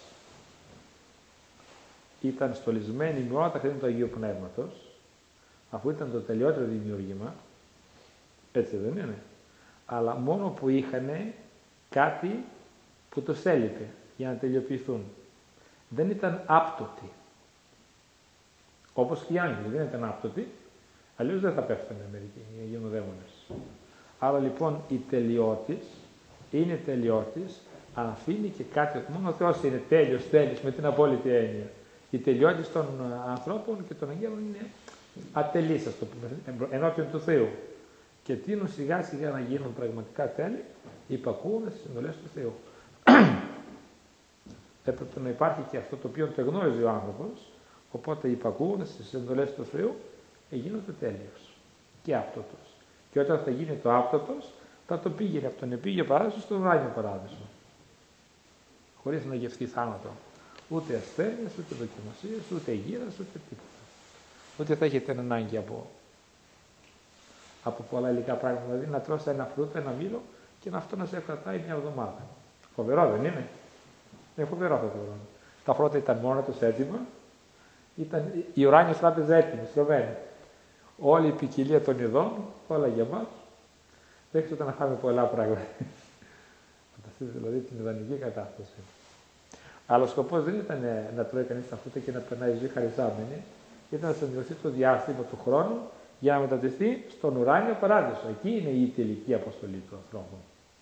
Speaker 1: Ήταν στολισμένοι με όλα τα χρήματα του Αγίου Πνεύματος, αφού ήταν το τελειότερο δημιούργημα. Έτσι δεν είναι? Αλλά μόνο που είχαν κάτι που τους έλειπε για να τελειοποιηθούν. Δεν ήταν άπτωτοι. Όπως και οι άγγελοι δεν ήταν άπτωτοι, αλλιώς δεν θα πέφτανε μερικοί οι αγιονοδαίμονες. Άρα λοιπόν η τελειώτης είναι τελειώτης, αλλά αφήνει και κάτι, μόνο ο Θεός είναι τέλειος, τέλειος με την απόλυτη έννοια. Η τελειώτης των ανθρώπων και των αγγέλων είναι ατελής, ας το πούμε, ενώπιον του Θεού. Και τείνουν σιγά σιγά να γίνουν πραγματικά τέλη, υπακούουν στις εντολές του Θεού. Έπρεπε να υπάρχει και αυτό το οποίο το γνώριζε ο άνθρωπος, οπότε υπακούουν στις εντολές του Θεού και γίνονται τέλειος και άπτωτος. Και όταν θα γίνει το άπτωτος, θα το πήγαινε από τον επίγειο παράδεισο στον ουράνιο παράδεισο. Χωρίς να γευθεί θάνατο. Ούτε ασθένειες, ούτε δοκιμασίες, ούτε γύρας, ούτε τίποτα. Ούτε θα έχετε ανάγκη από, από πολλά υλικά πράγματα. Δηλαδή να τρως ένα φρούτο, ένα μήλο και να αυτό να σε κρατάει μια εβδομάδα. Φοβερό δεν είναι? Είναι φοβερό αυτό το πράγμα. Τα φρούτα ήταν μόνο τους έτοιμα. Ήταν η ουράνια τράπεζα έτοιμη, στρωμένη. Όλη η ποικιλία των ειδών, όλα για μας. Δεν χρειάζεται να φάμε πολλά πράγματα. Φανταστείτε δηλαδή την ιδανική κατάσταση. Αλλά ο σκοπός δεν ήταν να τρώει κανείς τα φρούτα και να περνάει ζωή χαριζάμενη. Ήταν να συνδυαστεί το διάστημα του χρόνου για να μετατεθεί στον ουράνιο παράδεισο. Εκεί είναι η τελική αποστολή του ανθρώπου.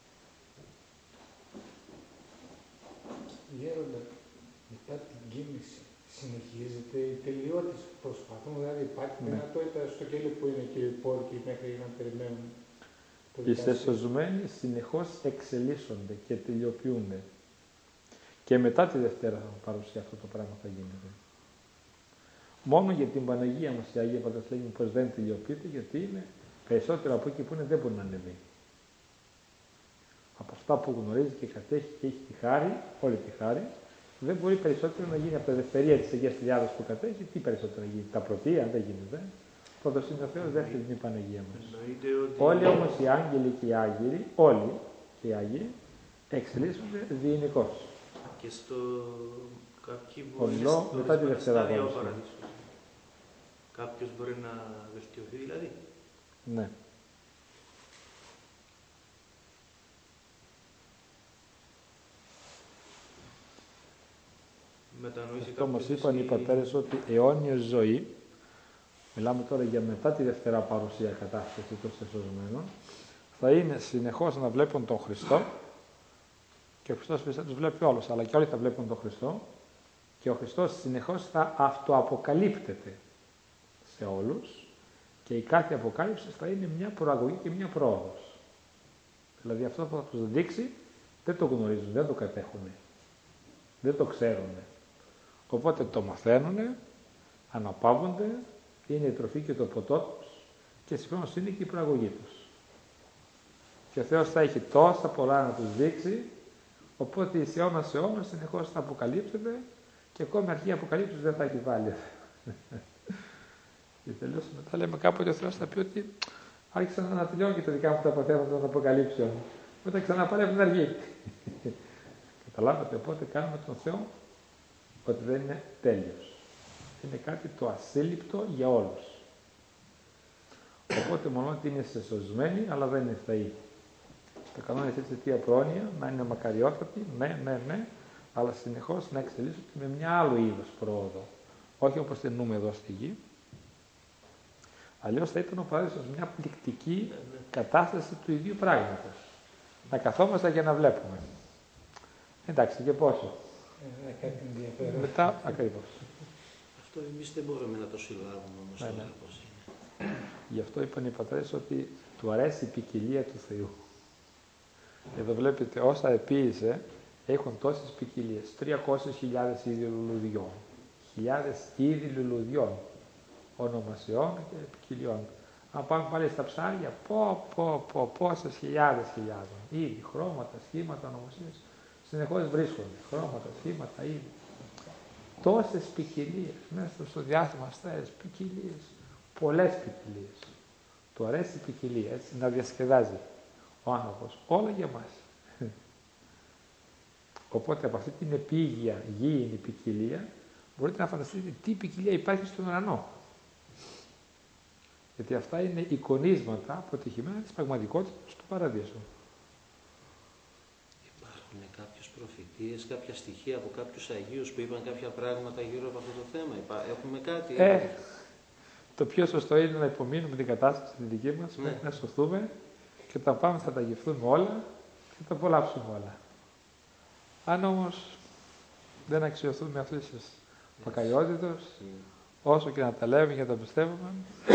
Speaker 5: Γέροντα, μετά την κοίμηση συνεχίζεται η τελειότηση. Προσπαθούμε, δηλαδή υπάρχει
Speaker 1: ναι.
Speaker 5: δυνατότητα στο κέλιο που είναι και οι πόρκοι μέχρι να περιμένουν.
Speaker 1: Οι σεσωσμένοι συνεχώς εξελίσσονται και τελειοποιούνται. Και μετά τη Δευτέρα παρουσία αυτό το πράγμα θα γίνεται. Μόνο για την Παναγία μας η Αγία Πατράς λέγει πως δεν τελειοποιείται, γιατί είναι περισσότερο από εκεί που είναι δεν μπορεί να ανεβεί. Από αυτά που γνωρίζει και κατέχει και έχει τη χάρη, όλη τη χάρη, δεν μπορεί περισσότερο να γίνει από τα δευτερία της Αγίας Τριάδας που κατέχει, τι περισσότερο να γίνει. Τα πρωτεία δεν γίνεται. Πρώτος είναι ο Θεός, δεύτερη είναι η Παναγία μας. Ότι... Όλοι όμως οι άγγελοι και οι άγγελοι, όλοι και οι άγγελοι, εξελίσσονται διεινικώς.
Speaker 4: Και στο κάποιοι μπορεί
Speaker 1: Ολό,
Speaker 4: να
Speaker 1: μετά τη Δευτέρα
Speaker 4: παράδεισο. Κάποιος μπορεί να βελτιωθεί δηλαδή.
Speaker 1: Ναι. Αυτό μας είπαν οι πατέρες ότι αιώνιος ζωή, μιλάμε τώρα για μετά τη Δευτέρα παρουσία κατάσταση των σεσωσμένων, θα είναι συνεχώς να βλέπουν τον Χριστό και ο Χριστός φυσικά τους βλέπει όλους, αλλά και όλοι θα βλέπουν τον Χριστό και ο Χριστός συνεχώς θα αυτοαποκαλύπτεται σε όλους και η κάθε αποκάλυψη θα είναι μια προαγωγή και μια πρόοδος. Δηλαδή αυτό που θα τους δείξει δεν το γνωρίζουν, δεν το κατέχουν, δεν το ξέρουν. Οπότε το μαθαίνουν, αναπαύονται, είναι η τροφή και το ποτό τους και συγχρόνως είναι και η προαγωγή τους. Και ο Θεός θα έχει τόσα πολλά να τους δείξει, οπότε εις αιώνας αιώνας συνεχώς θα αποκαλύπτεται και ακόμη αρχή αποκαλύψεις δεν θα έχει βάλει. Και τελείως μετά λέμε κάποτε ο Θεός θα πει ότι άρχισαν να τελειώνουν και τα δικά μου τα αποθέματα των αποκαλύψεων. Μετά ξαναπάρει από την αρχή. Καταλάβατε, οπότε κάνουμε τον Θεό ότι δεν είναι τέλειος. Είναι κάτι το ασύλληπτο για όλους. Οπότε μόνο ότι είναι σεσωσμένοι, αλλά δεν είναι θεοί. Το κανόνα είναι έτσι αιτία πρόνοια, να είναι μακαριότατοι, ναι, ναι, ναι, αλλά συνεχώς να εξελίσσονται με μια άλλο είδος πρόοδο. Όχι όπως την νούμε εδώ στη γη. Αλλιώς θα ήταν ο παράδεισος μια πληκτική κατάσταση του ίδιου πράγματος. Να καθόμαστε και να βλέπουμε. Εντάξει, και πόσο.
Speaker 5: Ε, κάτι ενδιαφέρον.
Speaker 1: Μετά, ακριβώς.
Speaker 3: Αυτό εμείς δεν μπορούμε να το συλλάβουμε όμως.
Speaker 1: Ναι, ναι.
Speaker 3: Πώς είναι.
Speaker 1: Γι' αυτό είπαν οι πατέρες ότι του αρέσει η ποικιλία του Θεού. Εδώ βλέπετε όσα επίησε έχουν τόσες ποικιλίες. τριακόσιες χιλιάδες είδη λουλουδιών. Χιλιάδες είδη λουλουδιών. Ονομασιών και ποικιλιών. Αν πάμε πάλι στα ψάρια, πω, πω, πω, πόσες χιλιάδες χιλιάδων. Είδη, χρώματα, σχήματα, ονομασίες. Συνεχώς βρίσκονται. Χρώματα, σχήματα, είδη. Τόσες ποικιλίες. Μέσα στο διάστημα στάες ποικιλίες. Πολλές ποικιλίες. Του αρέσει η ποικιλία, έτσι, να διασκεδάζει ο άνθρωπος. Όλα για μας. Οπότε από αυτή την επίγεια γήινη ποικιλία μπορείτε να φανταστείτε τι ποικιλία υπάρχει στον ουρανό. Γιατί αυτά είναι εικονίσματα αποτυχημένα της πραγματικότητας του παραδείσου.
Speaker 3: Υπάρχουν κάποιες προφητείες, κάποια στοιχεία από κάποιους Αγίους που είπαν κάποια πράγματα γύρω από αυτό το θέμα. Έχουμε κάτι.
Speaker 1: Ε, το πιο σωστό είναι να υπομείνουμε την κατάσταση τη δική μας,
Speaker 3: ναι.
Speaker 1: να σωθούμε και όταν πάμε θα τα γευτούμε όλα και θα απολαύσουμε όλα. Αν όμως δεν αξιοθούμε αυτές τις μακαριότητες, όσο και να τα λέμε και να τα πιστεύουμε.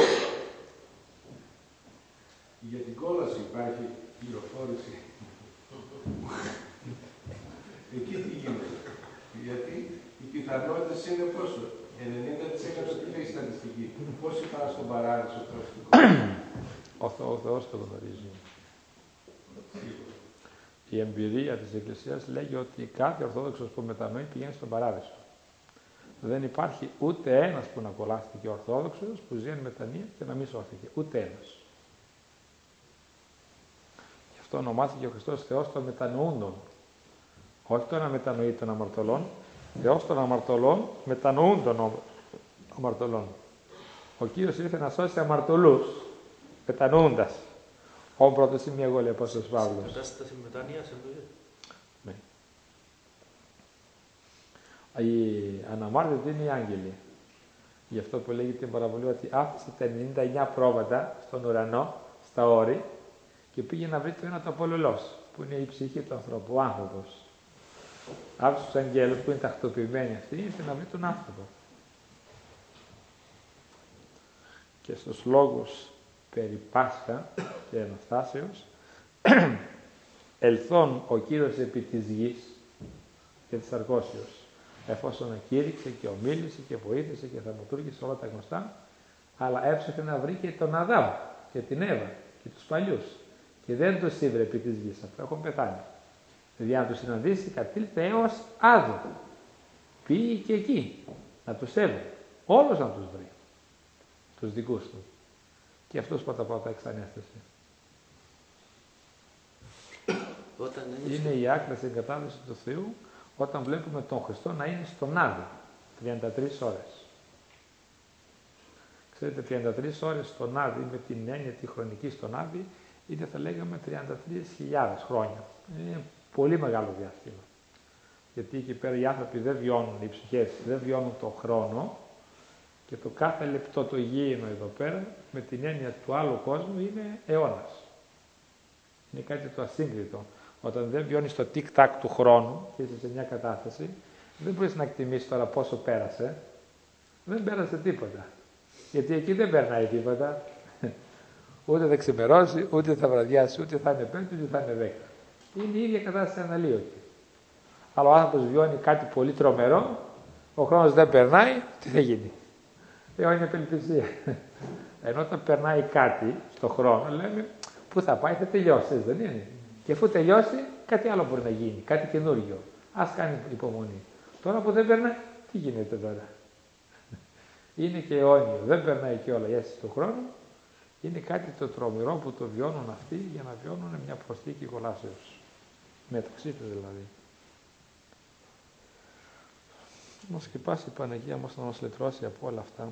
Speaker 2: Για την κόλαση υπάρχει πληροφόρηση. Εκεί τι γίνεται. Γιατί οι πιθανότητες είναι πόσο. ενενήντα τοις εκατό τι λέει η στατιστική. Πόσοι πάνε στον παράδεισο
Speaker 1: Ο, ο Θεός το γνωρίζει. Η εμπειρία της Εκκλησίας λέγει ότι κάθε Ορθόδοξος που μετανοεί πηγαίνει στον παράδεισο. Δεν υπάρχει ούτε ένας που να κολλάστηκε Ορθόδοξος που ζει εν μετανία και να μην σώθηκε. Ούτε ένας. Γι' αυτό ονομάστηκε ο Χριστός Θεός των μετανοούντων. Όχι το να μετανοεί των αμαρτωλών, Θεός των αμαρτωλών μετανοούν των αμαρτωλών. Ο Κύριος ήρθε να σώσει αμαρτωλούς, μετανοούντας. Ο πρώτος σημείο εγώ λέει Απόστολος Παύλος.
Speaker 4: Κατάσταση μετανοιάς εννοείται.
Speaker 1: Ναι. Οι αναμάρτητοι είναι οι άγγελοι. Γι' αυτό που λέγεται την παραβολή ότι άφησε τα ενενήντα εννιά πρόβατα στον ουρανό, στα όρη, και πήγε να βρει το ένα το απολωλός, που είναι η ψυχή του ανθρώπου, ο άνθρωπος. Άφησε τους αγγέλους που είναι τακτοποιημένοι αυτοί, ήρθε να βρει τον άνθρωπο. Και στους λόγους περί Πάσχα και Αναστάσεως, ελθόν ο Κύριος επί της γης και της Αρκώσεως, εφόσον ακήρυξε και ομίλησε και βοήθησε και θαυματούργησε όλα τα γνωστά, αλλά έψαχνε να βρει και τον Αδάμ και την Εύα και τους παλιούς και δεν τους ήβρε επί της γης, αυτά έχουν πεθάνει. Για να τους συναντήσει κατήλθε έως Άδο. Πήγε και εκεί να τους έβρει, όλους να τους βρει, τους δικούς του. Και αυτός πρώτα πρώτα εξανέστησε. Είναι η άκραση εγκατάλειψη του Θεού όταν βλέπουμε τον Χριστό να είναι στον Άδη τριάντα τρεις ώρες. Ξέρετε, τριάντα τρεις ώρες στον Άδη, με την έννοια τη χρονική στον Άδη, είναι θα λέγαμε τριάντα τρεις χιλιάδες χρόνια. Είναι πολύ μεγάλο διάστημα. Γιατί εκεί πέρα οι άνθρωποι δεν βιώνουν, οι ψυχές δεν βιώνουν τον χρόνο και το κάθε λεπτό το γήινο εδώ πέρα, με την έννοια του άλλου κόσμου, είναι αιώνας. Είναι κάτι το ασύγκριτο. Όταν δεν βιώνεις το τικ-τακ του χρόνου και είσαι σε μια κατάσταση, δεν μπορείς να εκτιμήσεις τώρα πόσο πέρασε. Δεν πέρασε τίποτα. Γιατί εκεί δεν περνάει τίποτα. Ούτε θα ξημερώσει, ούτε θα βραδιάσει, ούτε θα είναι πέντε, ούτε θα είναι δέκα. Είναι η ίδια κατάσταση αναλύωτη. Αλλά ο άνθρωπος βιώνει κάτι πολύ τρομερό, ο χρόνος δεν περνάει, τι θα γίνει. αιώνια απελπισία. Ενώ όταν περνάει κάτι στον χρόνο, λέμε πού θα πάει, θα τελειώσει, δεν είναι. Και αφού τελειώσει, κάτι άλλο μπορεί να γίνει, κάτι καινούριο. Ας κάνει υπομονή. Τώρα που δεν περνάει, τι γίνεται τώρα. Είναι και αιώνιο, δεν περνάει και όλα η αίσθηση του χρόνου. Είναι κάτι το τρομερό που το βιώνουν αυτοί για να βιώνουν μια προσθήκη κολάσεως. Μεταξύ τους δηλαδή. Μας χτυπάσει η Παναγία μας να μας λυτρώσει από όλα αυτά.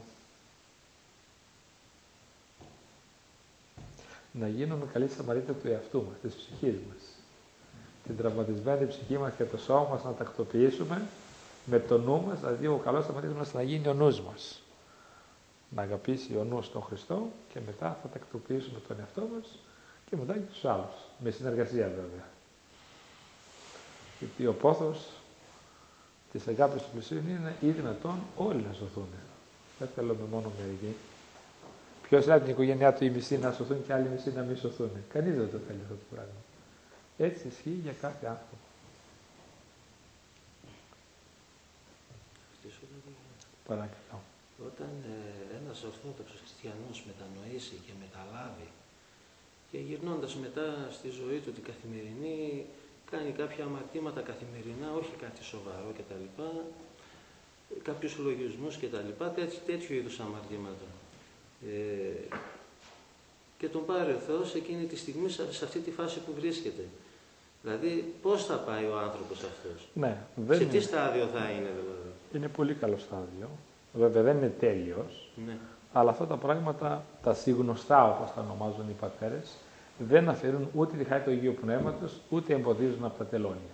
Speaker 1: Να γίνουμε καλοί Σαμαρίτες του εαυτού μας, της ψυχής μας. Την τραυματισμένη ψυχή μας και το σώμα μας να τακτοποιήσουμε με το νου μας, δηλαδή ο καλός Σαμαρίτης μας να γίνει ο νους μας. Να αγαπήσει ο νους τον Χριστό και μετά θα τακτοποιήσουμε τον εαυτό μας και μετά και τους άλλους. Με συνεργασία βέβαια. Γιατί ο πόθος της αγάπης του πλησίον είναι ή δυνατόν όλοι να σωθούν. Δεν θέλουμε μόνο μερικοί. Ποιος λέει την οικογένειά του οι μισοί να σωθούν και άλλοι μισοί να μην σωθούν. Κανείς δεν το θέλει αυτό το πράγμα. Έτσι ισχύει για κάθε άνθρωπο. Παρακαλώ.
Speaker 3: Όταν ε, ένας ορθόδοξος χριστιανός μετανοήσει και μεταλάβει και γυρνώντας μετά στη ζωή του την καθημερινή, κάνει κάποια αμαρτήματα καθημερινά, όχι κάτι σοβαρό κτλ. Κάποιους λογισμούς κτλ. Τέτοι, τέτοιου είδους αμαρτήματα. Ε, και τον πάρει ο Θεός εκείνη τη στιγμή σε αυτή τη φάση που βρίσκεται. Δηλαδή, πώς θα πάει ο άνθρωπος αυτός.
Speaker 1: Ναι, δεν
Speaker 3: σε
Speaker 1: είναι...
Speaker 3: τι στάδιο θα είναι δηλαδή.
Speaker 1: Είναι πολύ καλό στάδιο. Βέβαια δεν είναι τέλειος.
Speaker 3: Ναι.
Speaker 1: Αλλά αυτά τα πράγματα, τα συγνωστά όπως τα ονομάζουν οι πατέρες, δεν αφαιρούν ούτε τη χάρη του Αγίου Πνεύματος, ούτε εμποδίζουν από τα τελώνια.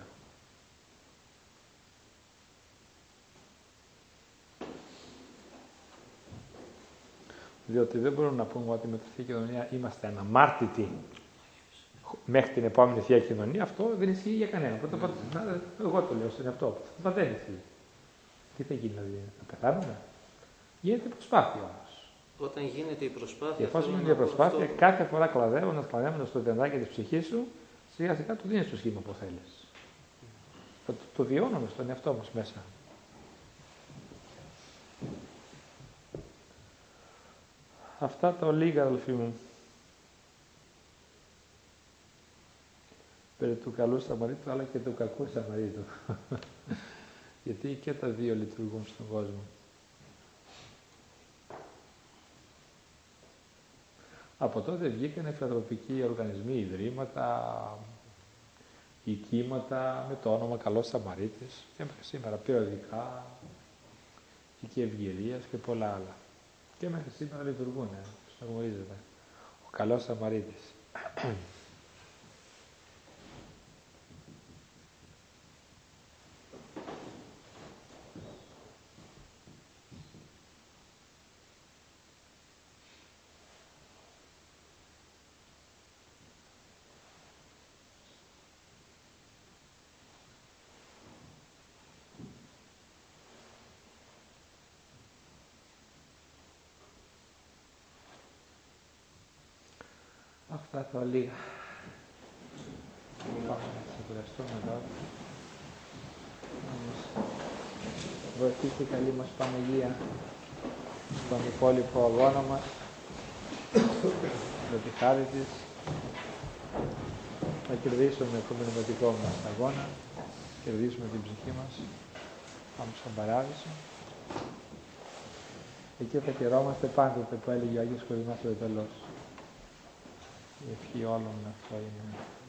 Speaker 1: Διότι δεν μπορούμε να πούμε ότι με τη Θεία Κοινωνία είμαστε αναμάρτητοι μέχρι την επόμενη Θεία Κοινωνία. Αυτό δεν ισχύει για κανέναν. Πρώτα απ' όλα, εγώ το λέω στον εαυτό μου. Αυτό δεν ισχύει. Τι θα γίνει, δηλαδή, να πεθάνουμε. Γίνεται προσπάθεια όμως.
Speaker 3: Όταν γίνεται η προσπάθεια.
Speaker 1: Και εφόσον γίνεται η προσπάθεια, αυτό... κάθε φορά κλαδεύοντας, κλαδεύοντας το τεντάκι της ψυχής σου, σιγά σιγά του δίνεις το σχήμα που θέλεις. Θα το, το βιώνουμε στον εαυτό μας μέσα. Αυτά τα λίγα, αδελφοί μου, περί του καλού Σαμαρίτου, αλλά και του κακού Σαμαρίτου. Γιατί και τα δύο λειτουργούν στον κόσμο. Από τότε βγήκαν φιλανθρωπικοί οργανισμοί, ιδρύματα, οικίματα με το όνομα Καλός Σαμαρίτης και μέχρι σήμερα περιοδικά, και Ευγυρίας και πολλά άλλα. Και μέχρι σήμερα λειτουργούν, το γνωρίζετε. Ο Καλός Σαμαρίτης. Αυτά τα λίγα. Πάμε να ξεκουραστούμε εδώ. Να μας βοηθήσει η καλή μας Παναγία στον υπόλοιπο αγώνα μας, με τη χάρη της. Θα κερδίσουμε το μνηματικό μας αγώνα, κερδίσουμε την ψυχή μας, πάμε στον Παράδεισο. Εκεί θα χαιρόμαστε πάντοτε που έλεγε ο Άγιος Κορινάς ο Επελός. Η ευχή όλων αυτό είναι.